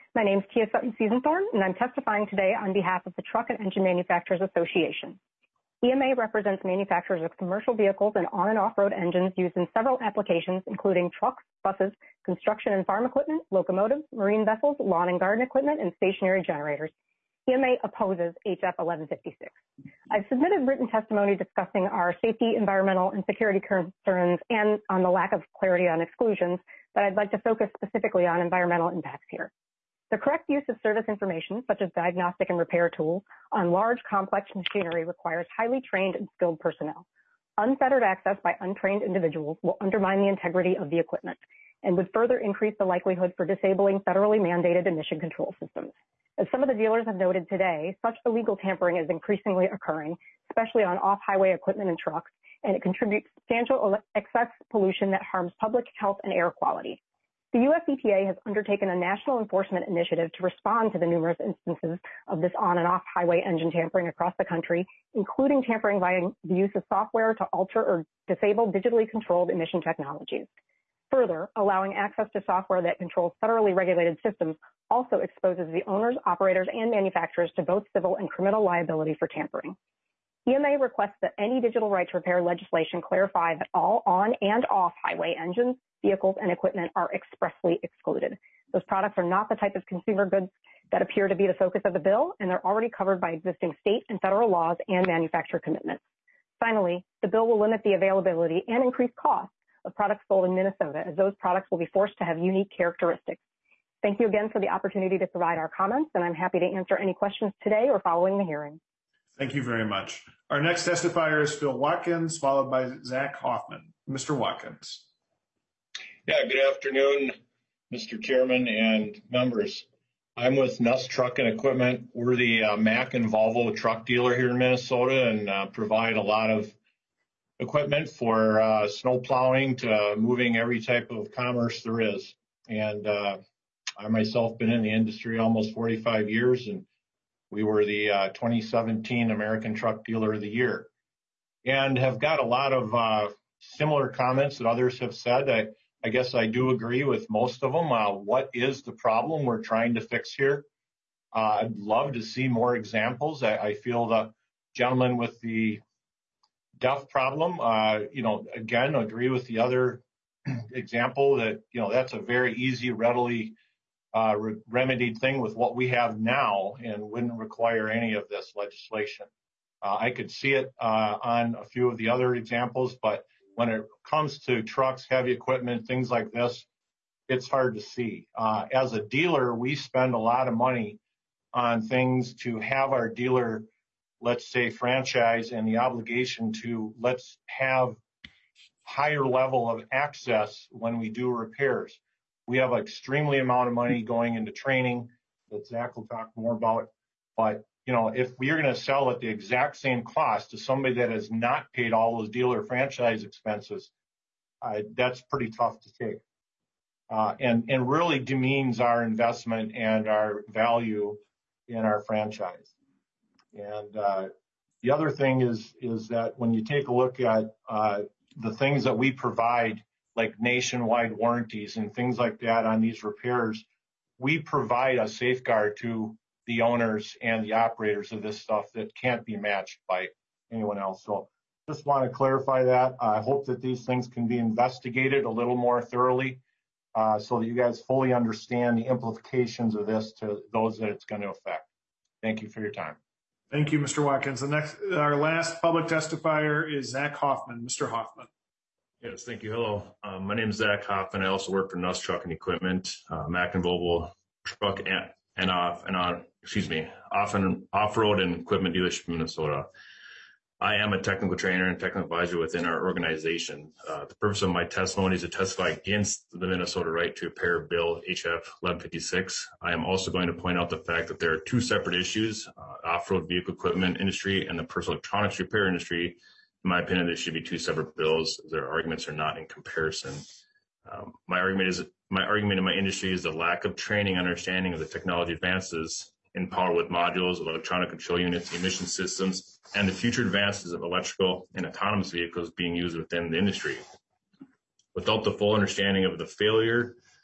My name is Tia Sutton-Seasonthorne, and I'm testifying today on behalf of the Truck and Engine Manufacturers Association. EMA represents manufacturers of commercial vehicles and on- and off-road engines used in several applications, including trucks, buses, construction and farm equipment, locomotives, marine vessels, lawn and garden equipment, and stationary generators. EMA opposes HF 1156. I've submitted written testimony discussing our safety, environmental, and security concerns and on the lack of clarity on exclusions, but I'd like to focus specifically on environmental impacts here. The correct use of service information, such as diagnostic and repair tools, on large, complex machinery requires highly trained and skilled personnel. Unfettered access by untrained individuals will undermine the integrity of the equipment and would further increase the likelihood for disabling federally mandated emission control systems. As some of the dealers have noted today, such illegal tampering is increasingly occurring, especially on off-highway equipment and trucks, and it contributes substantial excess pollution that harms public health and air quality. The U.S. EPA has undertaken a national enforcement initiative to respond to the numerous instances of this on and off highway engine tampering across the country, including tampering via the use of software to alter or disable digitally controlled emission technologies. Further, allowing access to software that controls federally regulated systems also exposes the owners, operators, and manufacturers to both civil and criminal liability for tampering. EMA requests that any digital right to repair legislation clarify that all on and off highway engines, vehicles, and equipment are expressly excluded. Those products are not the type of consumer goods that appear to be the focus of the bill, and they're already covered by existing state and federal laws and manufacturer commitments. Finally, the bill will limit the availability and increase costs of products sold in Minnesota, as those products will be forced to have unique characteristics. Thank you again for the opportunity to provide our comments, and I'm happy to answer any questions today or following the hearing. Thank you very much. Our next testifier is Phil Watkins, followed by Zach Hoffman. Mr. Watkins. Yeah, good afternoon, Mr. Chairman and members. I'm with Nuss Truck and Equipment. We're the Mack and Volvo truck dealer here in Minnesota and provide a lot of equipment for snow plowing to moving every type of commerce there is. And I myself been in the industry almost 45 years, and we were the 2017 American Truck Dealer of the Year, and have got a lot of similar comments that others have said. I guess I do agree with most of them. What is the problem we're trying to fix here? I'd love to see more examples. I feel the gentleman with the DEF problem, again, agree with the other example that, that's a very easy, readily remedied thing with what we have now and wouldn't require any of this legislation. I could see it on a few of the other examples, but when it comes to trucks, heavy equipment, things like this, it's hard to see. As a dealer, we spend a lot of money on things to have our dealer, let's say, franchise and the obligation to let's have higher level of access when we do repairs. We have an extremely amount of money going into training that Zach will talk more about. But, if we're going to sell at the exact same cost to somebody that has not paid all those dealer franchise expenses, that's pretty tough to take. And really demeans our investment and our value in our franchise. And the other thing is that when you take a look at the things that we provide, like nationwide warranties and things like that on these repairs, we provide a safeguard to the owners and the operators of this stuff that can't be matched by anyone else. So just want to clarify that. I hope that these things can be investigated a little more thoroughly so that you guys fully understand the implications of this to those that it's going to affect. Thank you for your time. Thank you, Mr. Watkins. Our last public testifier is Zach Hoffman. Mr. Hoffman. Yes, thank you. Hello, my name is Zach Hoffman. I also work for Nuss Truck and Equipment, Mack and Volvo truck and off-road and equipment dealership in Minnesota. I am a technical trainer and technical advisor within our organization. The purpose of my testimony is to testify against the Minnesota Right to Repair Bill, HF 1156. I am also going to point out the fact that there are two separate issues, off-road vehicle equipment industry and the personal electronics repair industry. In my opinion, there should be two separate bills. Their arguments are not in comparison. My argument in my industry is the lack of training and understanding of the technology advances in power with modules, electronic control units, emission systems, and the future advances of electrical and autonomous vehicles being used within the industry. Without the full understanding of the failure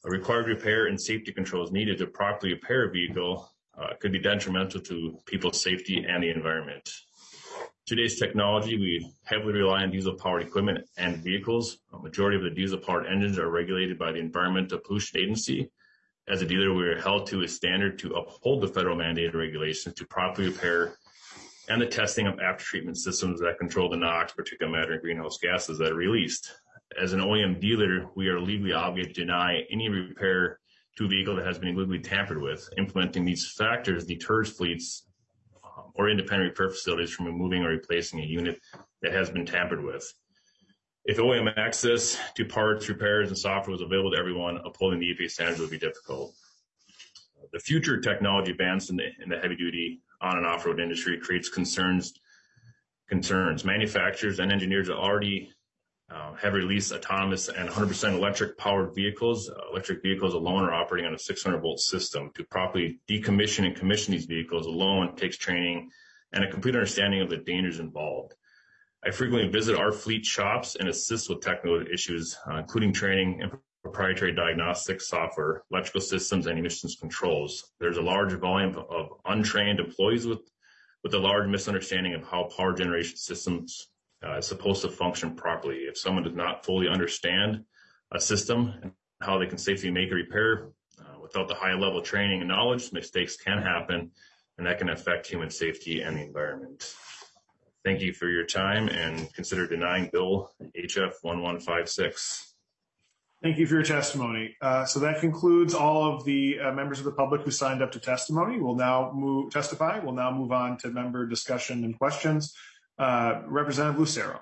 Required repair and safety controls needed to properly repair a vehicle could be detrimental to people's safety and the environment. Today's technology, we heavily rely on diesel-powered equipment and vehicles. A majority of the diesel-powered engines are regulated by the Environmental Pollution Agency. As a dealer, we are held to a standard to uphold the federal mandated regulations to properly repair and the testing of after-treatment systems that control the NOx, particulate matter, and greenhouse gases that are released. As an OEM dealer, we are legally obligated to deny any repair to a vehicle that has been illegally tampered with. Implementing these factors deters fleets or independent repair facilities from removing or replacing a unit that has been tampered with. If OEM access to parts, repairs, and software was available to everyone, upholding the EPA standards would be difficult. The future technology advance in the heavy-duty on- and off-road industry creates concerns. Manufacturers and engineers already have released autonomous and 100% electric-powered vehicles. Electric vehicles alone are operating on a 600-volt system. To properly decommission and commission these vehicles alone takes training and a complete understanding of the dangers involved. I frequently visit our fleet shops and assist with technical issues, including training and proprietary diagnostic software, electrical systems, and emissions controls. There's a large volume of untrained employees with a large misunderstanding of how power generation systems is supposed to function properly. If someone does not fully understand a system and how they can safely make a repair without the high level training and knowledge, mistakes can happen, and that can affect human safety and the environment. Thank you for your time, and consider denying Bill HF 1156. Thank you for your testimony. So that concludes all of the members of the public who signed up to testimony. We'll now testify. We'll now move on to member discussion and questions. Representative Lucero.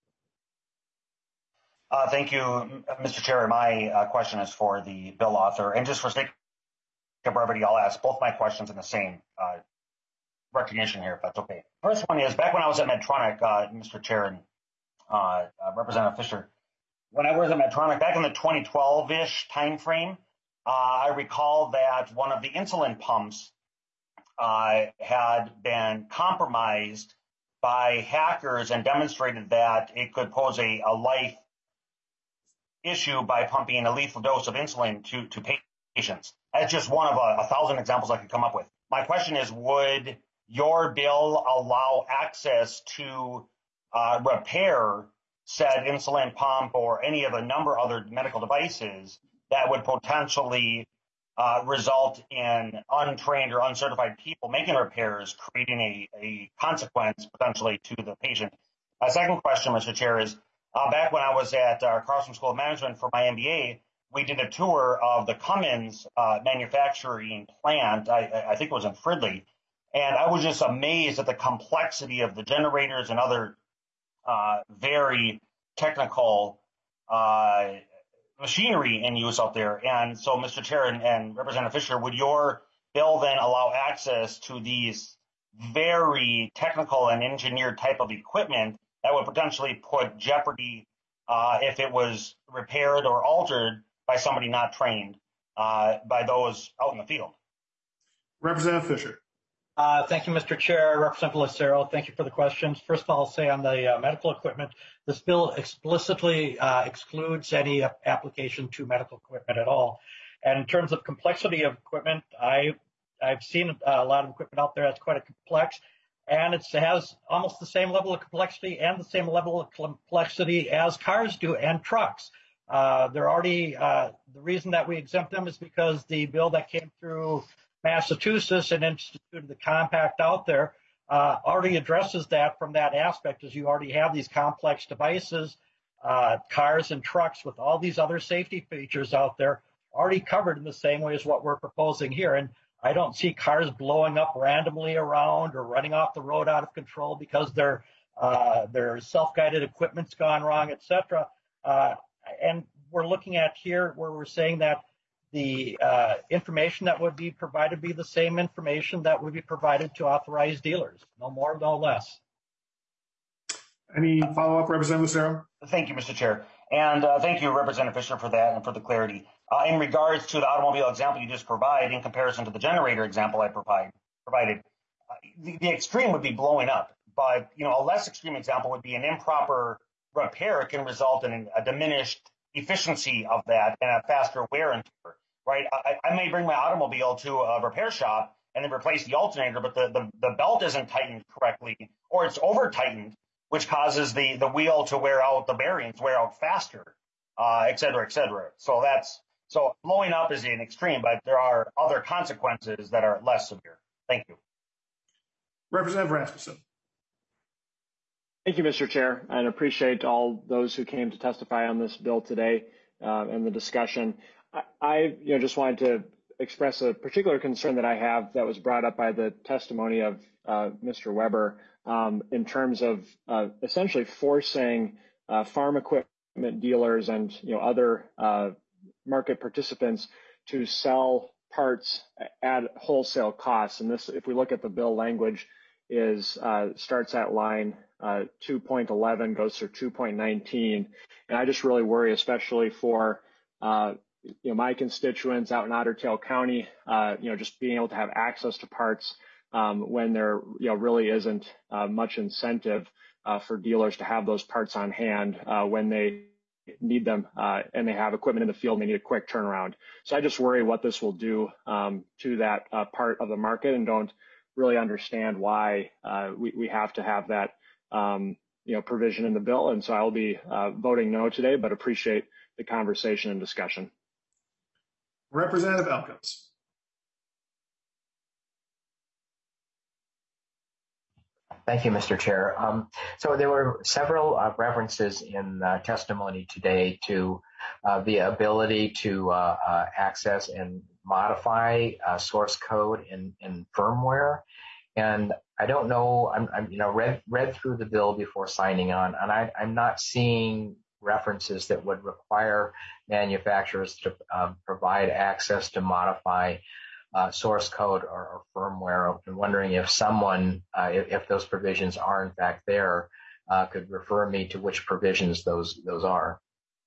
Thank you, Mr. Chair. My question is for the bill author. And just for sake of brevity, I'll ask both my questions in the same recognition here, if that's okay. First one is, back when I was at Medtronic, Mr. Chair and Representative Fisher, when I was at Medtronic back in the 2012-ish timeframe, I recall that one of the insulin pumps had been compromised by hackers and demonstrated that it could pose a life issue by pumping a lethal dose of insulin to patients. That's just one of 1,000 examples I could come up with. My question is, would your bill allow access to repair said insulin pump or any of a number of other medical devices that would potentially result in untrained or uncertified people making repairs, creating a consequence potentially to the patient? My second question, Mr. Chair, is back when I was at Carlson School of Management for my MBA, we did a tour of the Cummins manufacturing plant. I think it was in Fridley. And I was just amazed at the complexity of the generators and other very technical machinery in use out there. And so, Mr. Chair and Representative Fisher, would your bill then allow access to these very technical and engineered type of equipment that would potentially put jeopardy if it was repaired or altered by somebody not trained by those out in the field? Representative Fisher. Thank you, Mr. Chair. Representative Lucero, thank you for the questions. First of all, I'll say on the medical equipment, this bill explicitly excludes any application to medical equipment at all. And in terms of complexity of equipment, I've seen a lot of equipment out there that's quite complex, and it has almost the same level of complexity and the same level of complexity as cars do and trucks. They're already, the reason that we exempt them is because the bill that came through Massachusetts and instituted the compact out there already addresses that from that aspect, as you already have these complex devices, cars and trucks with all these other safety features out there already covered in the same way as what we're proposing here. And I don't see cars blowing up randomly around or running off the road out of control because their self-guided equipment's gone wrong, et cetera. And we're looking at here where we're saying that the information that would be provided be the same information that would be provided to authorized dealers. No more, no less. Any follow-up, Representative Lucero? Thank you, Mr. Chair. And thank you, Representative Fisher, for that and for the clarity. In regards to the automobile example you just provided in comparison to the generator example I provided, the extreme would be blowing up. But, a less extreme example would be an improper repair can result in a diminished efficiency of that and a faster wear and tear, right? I may bring my automobile to a repair shop and then replace the alternator, but the belt isn't tightened correctly, or it's over tightened, which causes the wheel to wear out, the bearings wear out faster, et cetera, et cetera. So blowing up is an extreme, but there are other consequences that are less severe. Thank you. Representative Rasmussen. Thank you, Mr. Chair, and appreciate all those who came to testify on this bill today and the discussion. I just wanted to express a particular concern that I have that was brought up by the testimony of Mr. Weber in terms of essentially forcing farm equipment dealers and other market participants to sell parts at wholesale costs. And this, if we look at the bill language, starts at line 2.11, goes through 2.19, and I just really worry, especially for my constituents out in Otter Tail County, just being able to have access to parts when there really isn't much incentive for dealers to have those parts on hand when they need them and they have equipment in the field and they need a quick turnaround. So I just worry what this will do to that part of the market, and don't really understand why we have to have that provision in the bill. And so I'll be voting no today, but appreciate the conversation and discussion. Representative Elkins. Thank you, Mr. Chair. So there were several references in testimony today to the ability to access and modify source code in firmware. And I don't know, I'm read through the bill before signing on, and I'm not seeing references that would require manufacturers to provide access to modify source code or firmware. I'm wondering if someone, if those provisions are in fact there, could refer me to which provisions those are.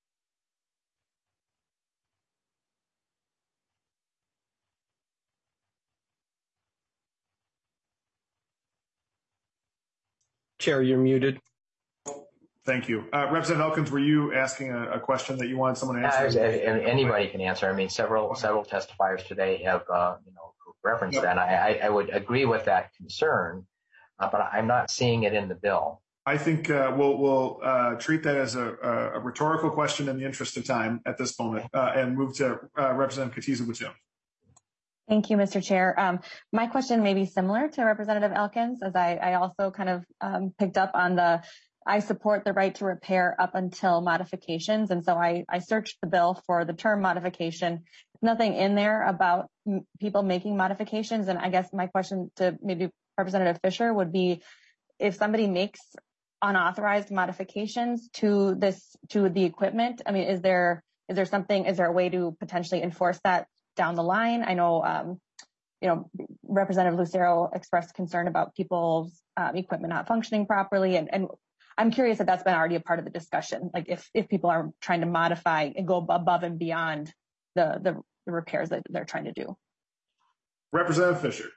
Chair, you're muted. Thank you. Representative Elkins, were you asking a question that you wanted someone to answer? Anybody can answer. I mean, several testifiers today have referenced that. I would agree with that concern, but I'm not seeing it in the bill. I think we'll treat that as a rhetorical question in the interest of time at this moment, and move to Representative Katiza-Batum. Thank you, Mr. Chair. My question may be similar to Representative Elkins, as I also kind of picked up on I support the right to repair up until modifications. And so I searched the bill for the term modification. Nothing in there about people making modifications. And I guess my question to maybe Representative Fisher would be, if somebody makes unauthorized modifications to the equipment, I mean, is there a way to potentially enforce that down the line? I know, Representative Lucero expressed concern about people's equipment not functioning properly, and I'm curious if that's been already a part of the discussion. Like if people are trying to modify and go above and beyond the repairs that they're trying to do. Representative Fisher.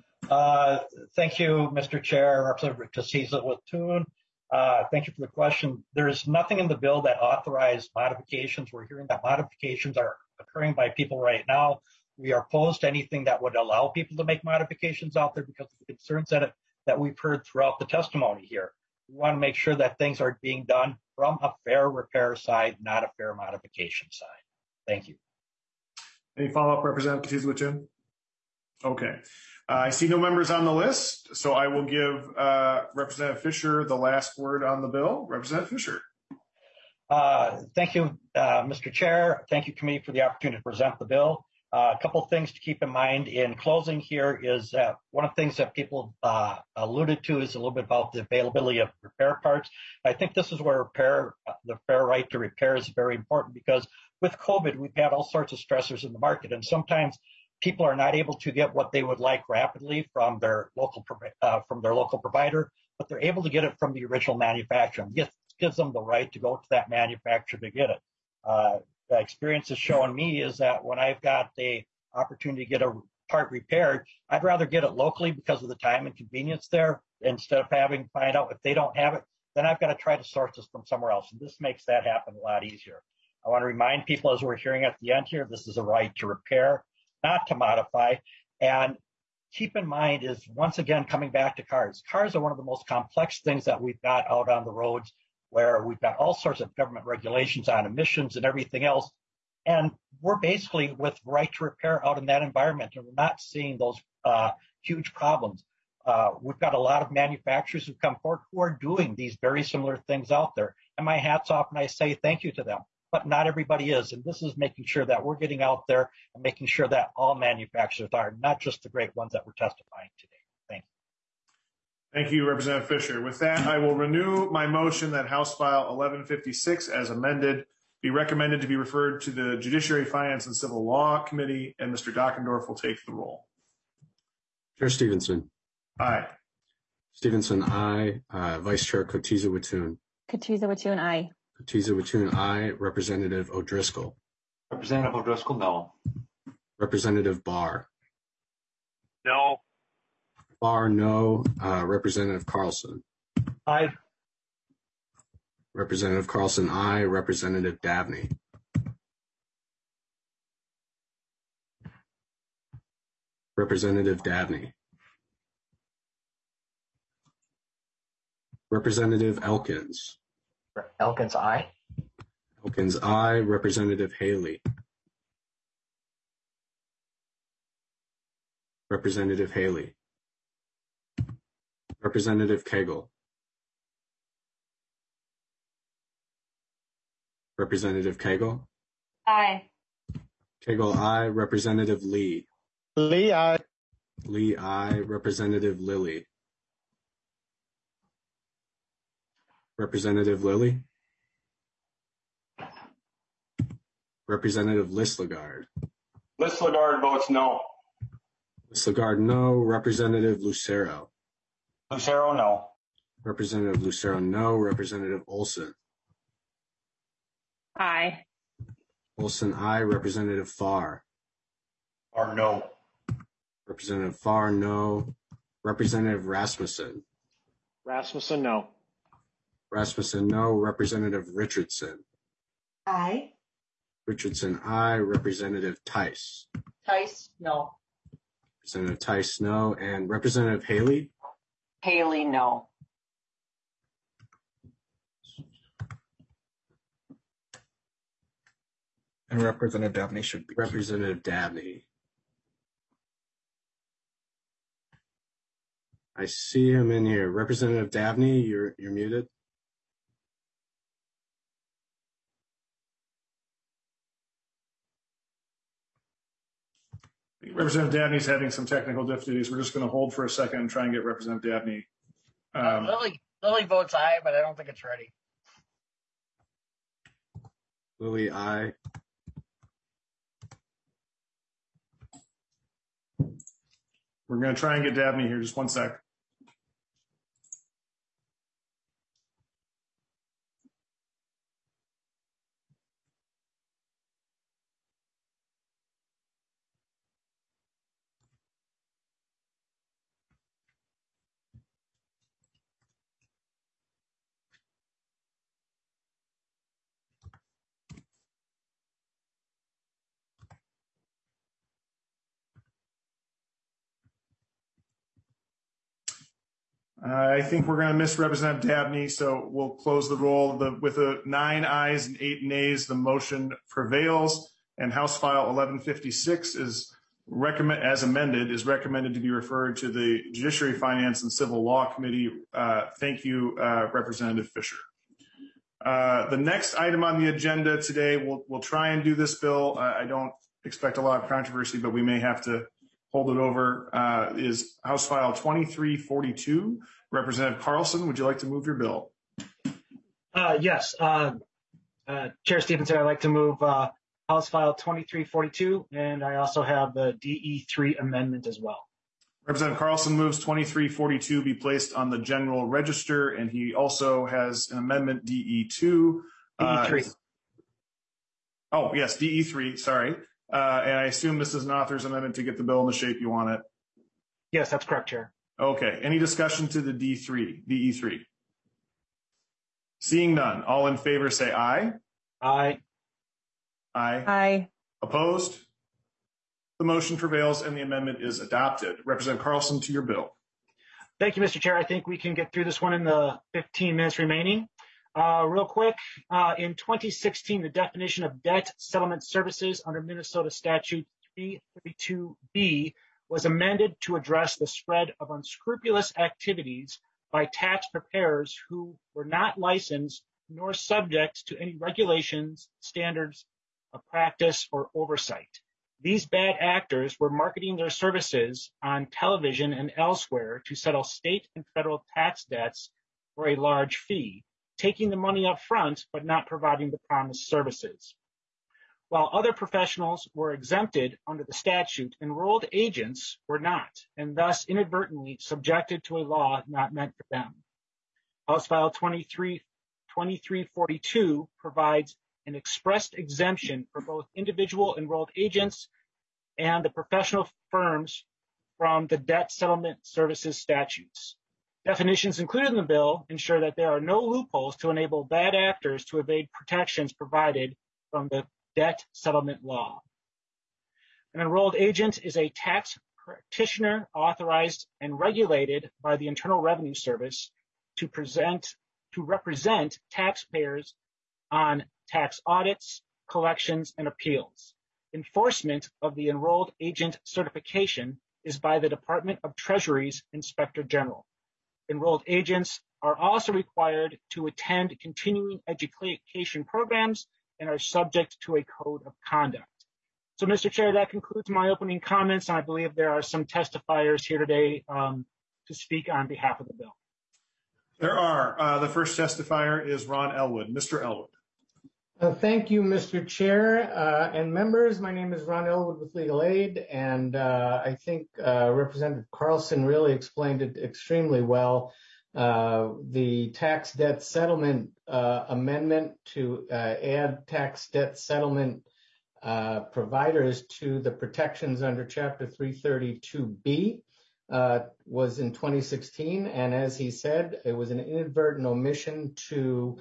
Thank you, Mr. Chair. Representative Katiza-Batum. Thank you for the question. There's nothing in the bill that authorized modifications. We're hearing that modifications are occurring by people right now. We are opposed to anything that would allow people to make modifications out there because of the concerns that we've heard throughout the testimony here. We want to make sure that things are being done from a fair repair side, not a fair modification side. Thank you. Any follow-up, Representative Katiza-Batum? Okay. I see no members on the list, so I will give Representative Fisher the last word on the bill. Representative Fisher. Thank you, Mr. Chair. Thank you, committee, for the opportunity to present the bill. A couple of things to keep in mind in closing here is that one of the things that people alluded to is a little bit about the availability of repair parts. I think this is where the fair right to repair is very important, because with COVID, we've had all sorts of stressors in the market, and sometimes people are not able to get what they would like rapidly from their local provider, but they're able to get it from the original manufacturer. It gives them the right to go to that manufacturer to get it. The experience has shown me is that when I've got the opportunity to get a part repaired, I'd rather get it locally because of the time and convenience there, instead of having to find out if they don't have it, then I've got to try to source this from somewhere else. And this makes that happen a lot easier. I want to remind people, as we're hearing at the end here, this is a right to repair, not to modify. And keep in mind is, once again, coming back to cars. Cars are one of the most complex things that we've got out on the roads, where we've got all sorts of government regulations on emissions and everything else. And we're basically with right to repair out in that environment, and we're not seeing those huge problems. We've got a lot of manufacturers who come forward who are doing these very similar things out there. And my hat's off and I say thank you to them. But not everybody is. And this is making sure that we're getting out there and making sure that all manufacturers are, not just the great ones that we're testifying today. Thank you. Thank you, Representative Fisher. With that, I will renew my motion that House File 1156 as amended be recommended to be referred to the Judiciary, Finance, and Civil Law Committee, and Mr. Dockendorf will take the roll. Chair Stevenson. Aye. Stevenson, aye. Vice Chair Katiza-Watoon. Katiza-Watoon, aye. Katiza-Watoon, aye. Representative O'Driscoll. Representative O'Driscoll, no. Representative Barr. No. Barr, no. Representative Carlson. Aye. Representative Carlson, aye. Representative Dabney. Representative Dabney. Representative Elkins. Elkins, aye. Elkins, aye. Representative Haley. Representative Haley. Representative Cagle. Representative Cagle. Aye. Cagle, aye. Representative Lee. Lee, aye. Lee, aye. Representative Lilly. Representative Lilly. Representative Listlegard. Listlegard votes no. Listlegard, no. Representative Lucero. Lucero, no. Representative Lucero, no. Representative Olson. Aye. Olson, aye. Representative Farr. Or no. Representative Farr, no. Representative Rasmussen. Rasmussen, no. Rasmussen, no. Representative Richardson. Aye. Richardson, aye. Representative Tice. Tice, no. Representative Tice, no. And Representative Haley? Haley, no. And Representative Dabney should be. Representative Dabney. I see him in here. Representative Dabney, you're muted. Representative Dabney's having some technical difficulties. We're just going to hold for a second and try and get Representative Dabney. Lilly votes aye, but I don't think it's ready. Lilly, aye. We're going to try and get Dabney here. Just one sec. I think we're going to miss Representative Dabney, so we'll close the roll. With 9 ayes and 8 nays, the motion prevails, and House File 1156 is as amended, is recommended to be referred to the Judiciary, Finance, and Civil Law Committee. Thank you, Representative Fisher. The next item on the agenda today, we'll try and do this bill. I don't expect a lot of controversy, but we may have to hold it over, is House File 2342. Representative Carlson, would you like to move your bill? Yes. Chair Stevenson, I'd like to move House File 2342, and I also have the DE3 amendment as well. Representative Carlson moves 2342 be placed on the general register, and he also has an amendment DE2. DE3. Oh, yes, DE3, sorry. And I assume this is an author's amendment to get the bill in the shape you want it. Yes, that's correct, Chair. Okay. Any discussion to the DE3? Seeing none. All in favor say aye. Aye. Aye. Aye. Opposed? The motion prevails and the amendment is adopted. Representative Carlson, to your bill. Thank you, Mr. Chair. I think we can get through this one in the 15 minutes remaining. Real quick, in 2016, the definition of debt settlement services under Minnesota Statute 332B was amended to address the spread of unscrupulous activities by tax preparers who were not licensed nor subject to any regulations, standards of practice, or oversight. These bad actors were marketing their services on television and elsewhere to settle state and federal tax debts for a large fee, taking the money up front but not providing the promised services. While other professionals were exempted under the statute, enrolled agents were not, and thus inadvertently subjected to a law not meant for them. House File 2342 provides an expressed exemption for both individual enrolled agents and the professional firms from the debt settlement services statutes. Definitions included in the bill ensure that there are no loopholes to enable bad actors to evade protections provided from the debt settlement law. An enrolled agent is a tax practitioner authorized and regulated by the Internal Revenue Service to represent taxpayers on tax audits, collections, and appeals. Enforcement of the enrolled agent certification is by the Department of Treasury's Inspector General. Enrolled agents are also required to attend continuing education programs and are subject to a code of conduct. So, Mr. Chair, that concludes my opening comments, and I believe there are some testifiers here today to speak on behalf of the bill. There are. The first testifier is Ron Elwood. Mr. Elwood. Thank you, Mr. Chair and members. My name is Ron Elwood with Legal Aid, and I think Representative Carlson really explained it extremely well. The tax debt settlement amendment to add tax debt settlement providers to the protections under Chapter 332B was in 2016, and as he said, it was an inadvertent omission to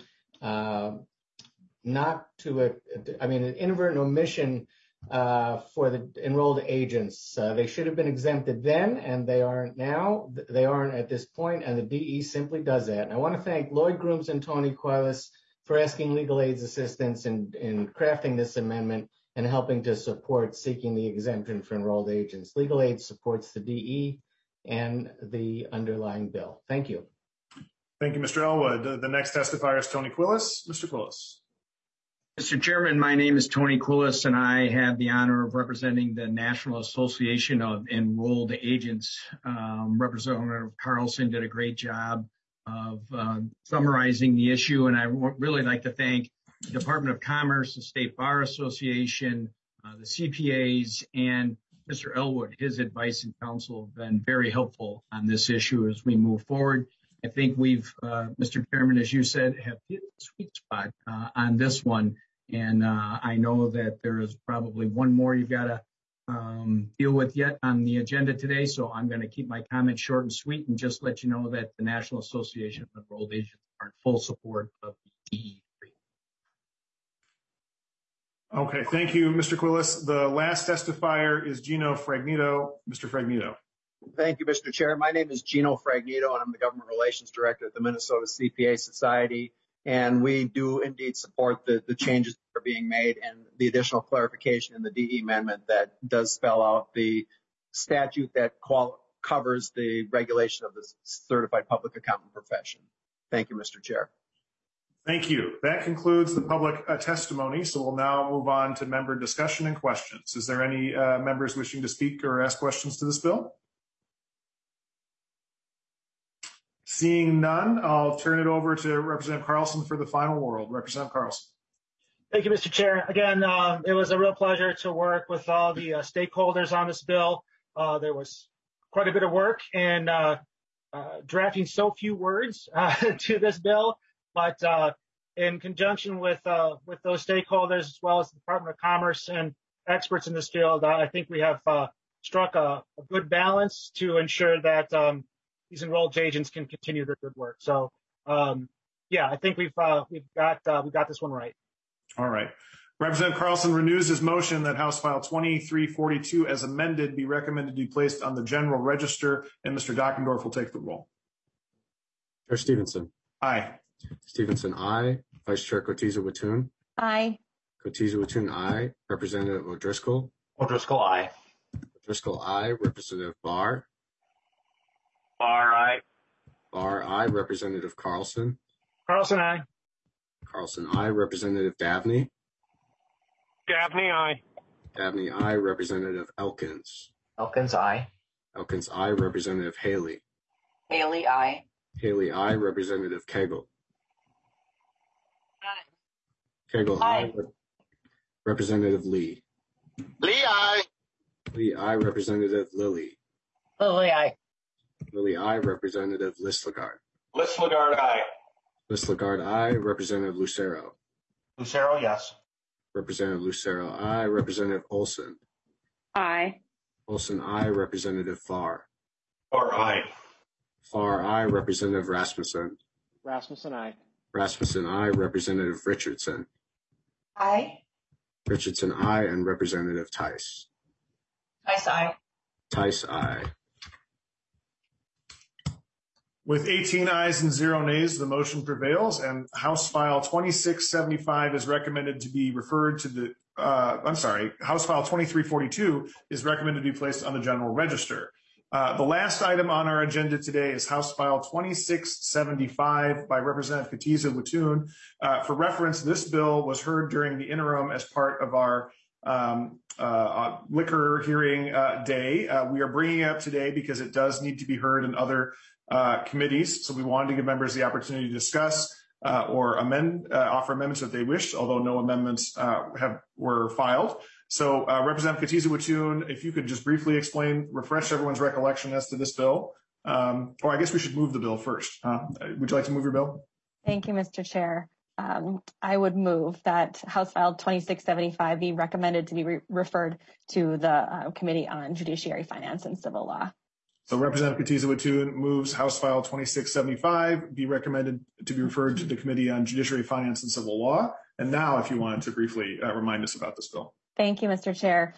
an inadvertent omission for the enrolled agents. They should have been exempted then, and they aren't now. They aren't at this point, and the DE simply does that. And I want to thank Lloyd Grooms and Tony Quillis for asking Legal Aid's assistance in crafting this amendment and helping to support seeking the exemption for enrolled agents. Legal Aid supports the DE and the underlying bill. Thank you. Thank you, Mr. Elwood. The next testifier is Tony Quillis. Mr. Quillis. Mr. Chairman, my name is Tony Quillis, and I have the honor of representing the National Association of Enrolled Agents. Representative Carlson did a great job of summarizing the issue, and I would really like to thank the Department of Commerce, the State Bar Association, the CPAs, and Mr. Elwood. His advice and counsel have been very helpful on this issue as we move forward. I think we've, Mr. Chairman, as you said, have hit the sweet spot on this one. And I know that there is probably one more you've got to deal with yet on the agenda today. So I'm going to keep my comments short and sweet and just let you know that the National Association of Enrolled Agents are in full support of the DE3. Okay, thank you, Mr. Quillis. The last testifier is Gino Fragnito. Mr. Fragnito. Thank you, Mr. Chair. My name is Gino Fragnito, and I'm the Government Relations Director at the Minnesota CPA Society. And we do indeed support the changes that are being made and the additional clarification in the DE amendment that does spell out the statute that covers the regulation of the certified public accountant profession. Thank you, Mr. Chair. Thank you. That concludes the public testimony. So we'll now move on to member discussion and questions. Is there any members wishing to speak or ask questions to this bill? Seeing none, I'll turn it over to Representative Carlson for the final word. Representative Carlson. Thank you, Mr. Chair. Again, it was a real pleasure to work with all the stakeholders on this bill. There was quite a bit of work in drafting so few words to this bill, but in conjunction with those stakeholders, as well as the Department of Commerce and experts in this field, I think we have struck a good balance to ensure that these enrolled agents can continue their good work. So, yeah, I think we've got this one right. All right. Representative Carlson renews his motion that House File 2342 as amended be recommended to be placed on the general register, and Mr. Dockendorf will take the roll. Chair Stevenson. Aye. Stevenson, aye. Vice Chair Cotiza-Wittun. Aye. Cotiza-Wittun, aye. Representative O'Driscoll. O'Driscoll, aye. O'Driscoll, aye. Representative Barr. Barr, aye. Barr, aye. Representative Carlson. Carlson, aye. Carlson, aye. Representative Dabney. Dabney, aye. Dabney, aye. Representative Elkins. Elkins, aye. Elkins, aye. Representative Haley. Haley, aye. Haley, aye. Representative Cagle. Aye. Cagle, aye. Representative Lee. Lee, aye. Lee, aye. Representative Lilly. Lily, aye. Lilly, aye. Representative Listlegard. Listlegard, aye. Listlegard, aye. Representative Lucero. Lucero, yes. Representative Lucero, aye. Representative Olson. Aye. Olson, aye. Representative Farr. Farr, aye. Farr, aye. Representative Rasmussen. Rasmussen, aye. Rasmussen, aye. Representative Richardson. Aye. Richardson, aye. And Representative Tice. Tice, aye. Tice, aye. With 18 ayes and 0 nays, the motion prevails, and House File 2675 is recommended to be referred to the, House File 2342 is recommended to be placed on the general register. The last item on our agenda today is House File 2675 by Representative Cotiza-Wittun. For reference, this bill was heard during the interim as part of our liquor hearing day. We are bringing it up today because it does need to be heard in other committees. So we wanted to give members the opportunity to discuss or offer amendments if they wish, although no amendments were filed. So Representative Cotiza-Wittun, if you could just briefly refresh everyone's recollection as to this bill. Or I guess we should move the bill first. Would you like to move your bill? Thank you, Mr. Chair. I would move that House File 2675 be recommended to be referred to the Committee on Judiciary, Finance, and Civil Law. So Representative Cotiza-Wittun moves House File 2675 be recommended to be referred to the Committee on Judiciary, Finance, and Civil Law. And now, if you wanted to briefly remind us about this bill. Thank you, Mr. Chair.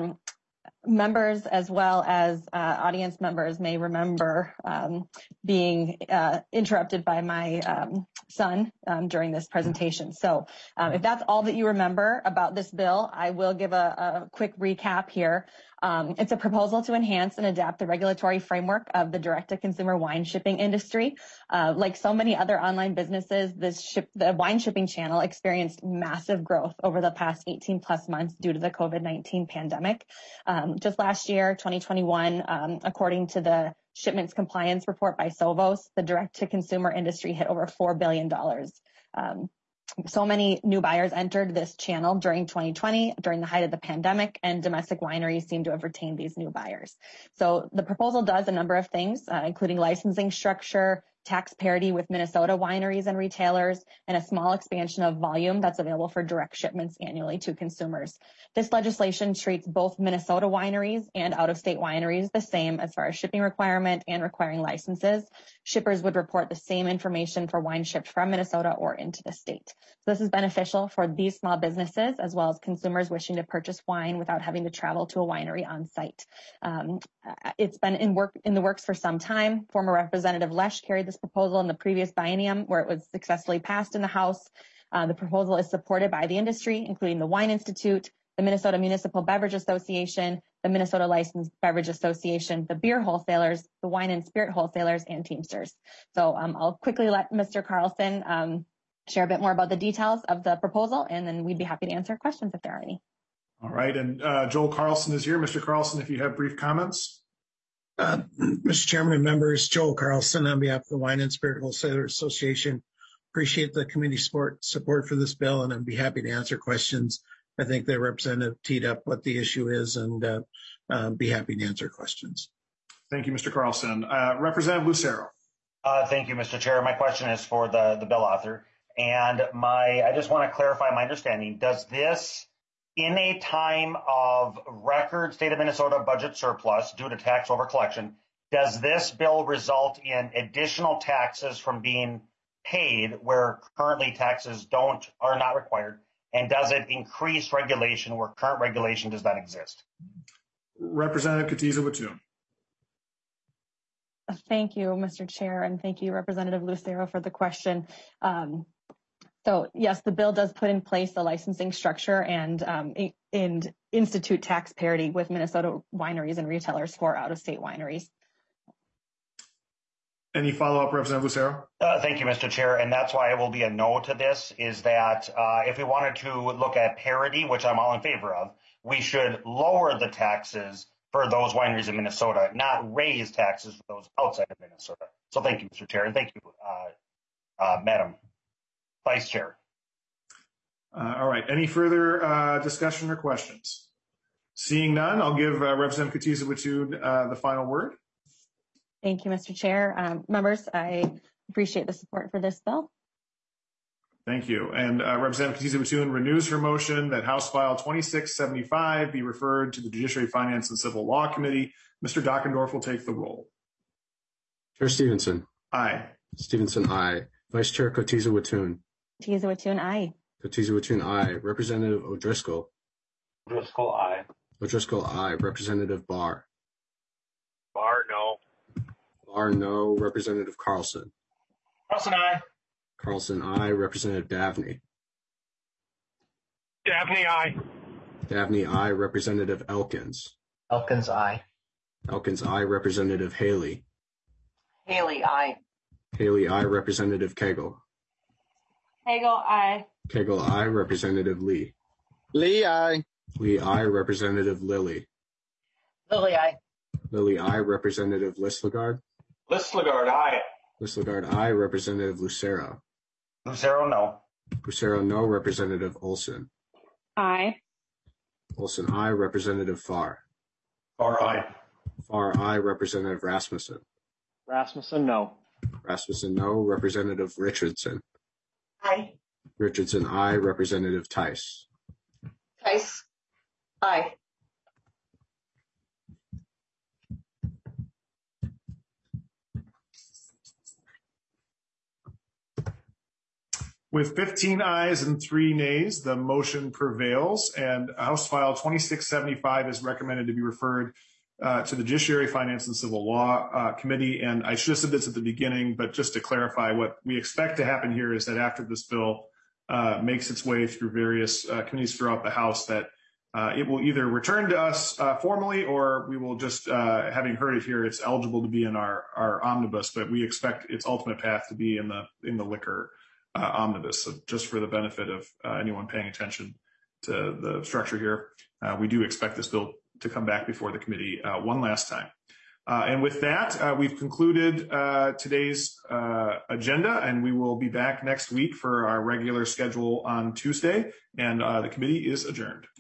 Members as well as audience members may remember being interrupted by my son during this presentation. So if that's all that you remember about this bill, I will give a quick recap here. It's a proposal to enhance and adapt the regulatory framework of the direct-to-consumer wine shipping industry. Like so many other online businesses, the wine shipping channel experienced massive growth over the past 18 plus months due to the COVID-19 pandemic. Just last year, 2021, according to the Shipments Compliance Report by Sovos, the direct-to-consumer industry hit over $4 billion. So many new buyers entered this channel during 2020, during the height of the pandemic, and domestic wineries seem to have retained these new buyers. So the proposal does a number of things, including licensing structure, tax parity with Minnesota wineries and retailers, and a small expansion of volume that's available for direct shipments annually to consumers. This legislation treats both Minnesota wineries and out-of-state wineries the same as far as shipping requirement and requiring licenses. Shippers would report the same information for wine shipped from Minnesota or into the state. So this is beneficial for these small businesses as well as consumers wishing to purchase wine without having to travel to a winery on site. It's been in the works for some time. Former Representative Lesch carried this proposal in the previous biennium where it was successfully passed in the House. The proposal is supported by the industry, including the Wine Institute, the Minnesota Municipal Beverage Association, the Minnesota Licensed Beverage Association, the beer wholesalers, the wine and spirit wholesalers, and Teamsters. So I'll quickly let Mr. Carlson share a bit more about the details of the proposal, and then we'd be happy to answer questions if there are any. All right, and Joel Carlson is here. Mr. Carlson, if you have brief comments. Mr. Chairman, members, Joel Carlson on behalf of the Wine and Spirit Wholesalers Association. Appreciate the committee support for this bill, and I'd be happy to answer questions. I think the representative teed up what the issue is, and be happy to answer questions. Thank you, Mr. Carlson. Representative Lucero. Thank you, Mr. Chair. My question is for the bill author, and I just want to clarify my understanding. Does this, in a time of record state of Minnesota budget surplus due to tax overcollection, does this bill result in additional taxes from being paid where currently taxes are not required? And does it increase regulation where current regulation does not exist? Representative Katiza-Watun. Thank you, Mr. Chair, and thank you, Representative Lucero, for the question. So yes, the bill does put in place the licensing structure and institute tax parity with Minnesota wineries and retailers for out-of-state wineries. Any follow-up, Representative Lucero? Thank you, Mr. Chair, and that's why it will be a no to this, is that if we wanted to look at parity, which I'm all in favor of, we should lower the taxes for those wineries in Minnesota, not raise taxes for those outside of Minnesota. So thank you, Mr. Chair, and thank you, Madam Vice Chair. All right. Any further discussion or questions? Seeing none, I'll give Representative Katiza-Watun the final word. Thank you, Mr. Chair. Members, I appreciate the support for this bill. Thank you. And Representative Katiza-Watun renews her motion that House File 2675 be referred to the Judiciary, Finance, and Civil Law Committee. Mr. Dockendorf will take the roll. Chair Stevenson. Aye. Stevenson, aye. Vice Chair Katiza-Watun. Katiza-Watun, aye. Katiza-Watun, aye. Representative O'Driscoll. O'Driscoll, aye. O'Driscoll, aye. Representative Barr. Barr, no. Barr, no. Representative Carlson. Carlson, aye. Carlson, aye. Representative Davnie. Davnie, aye. Davnie, aye. Representative Elkins. Elkins, aye. Elkins, aye. Representative Haley. Haley, aye. Haley, aye. Representative Cagle. Cagle, aye. Cagle, aye. Representative Lee. Lee, aye. Lee, aye. Representative Lilly. Lily, aye. Lilly, aye. Representative Listlegard. Listlegard, aye. Listlegard, aye. Representative Lucero. Lucero, no. Lucero, no. Representative Olson. Aye. Olson, aye. Representative Farr. Farr, aye. Farr, aye. Representative Rasmussen. Rasmussen, no. Rasmussen, no. Representative Richardson. Aye. Richardson, aye. Representative Tice. Tice, aye. With 15 ayes and 3 nays, the motion prevails, and House File 2675 is recommended to be referred to the Judiciary, Finance, and Civil Law Committee. And I should have said this at the beginning, but just to clarify, what we expect to happen here is that after this bill makes its way through various committees throughout the House, that it will either return to us formally, or we will just, having heard it here, it's eligible to be in our omnibus, but we expect its ultimate path to be in the liquor omnibus. So just for the benefit of anyone paying attention to the structure here, we do expect this bill to come back before the committee one last time. And with that, we've concluded today's agenda, and we will be back next week for our regular schedule on Tuesday, and the committee is adjourned.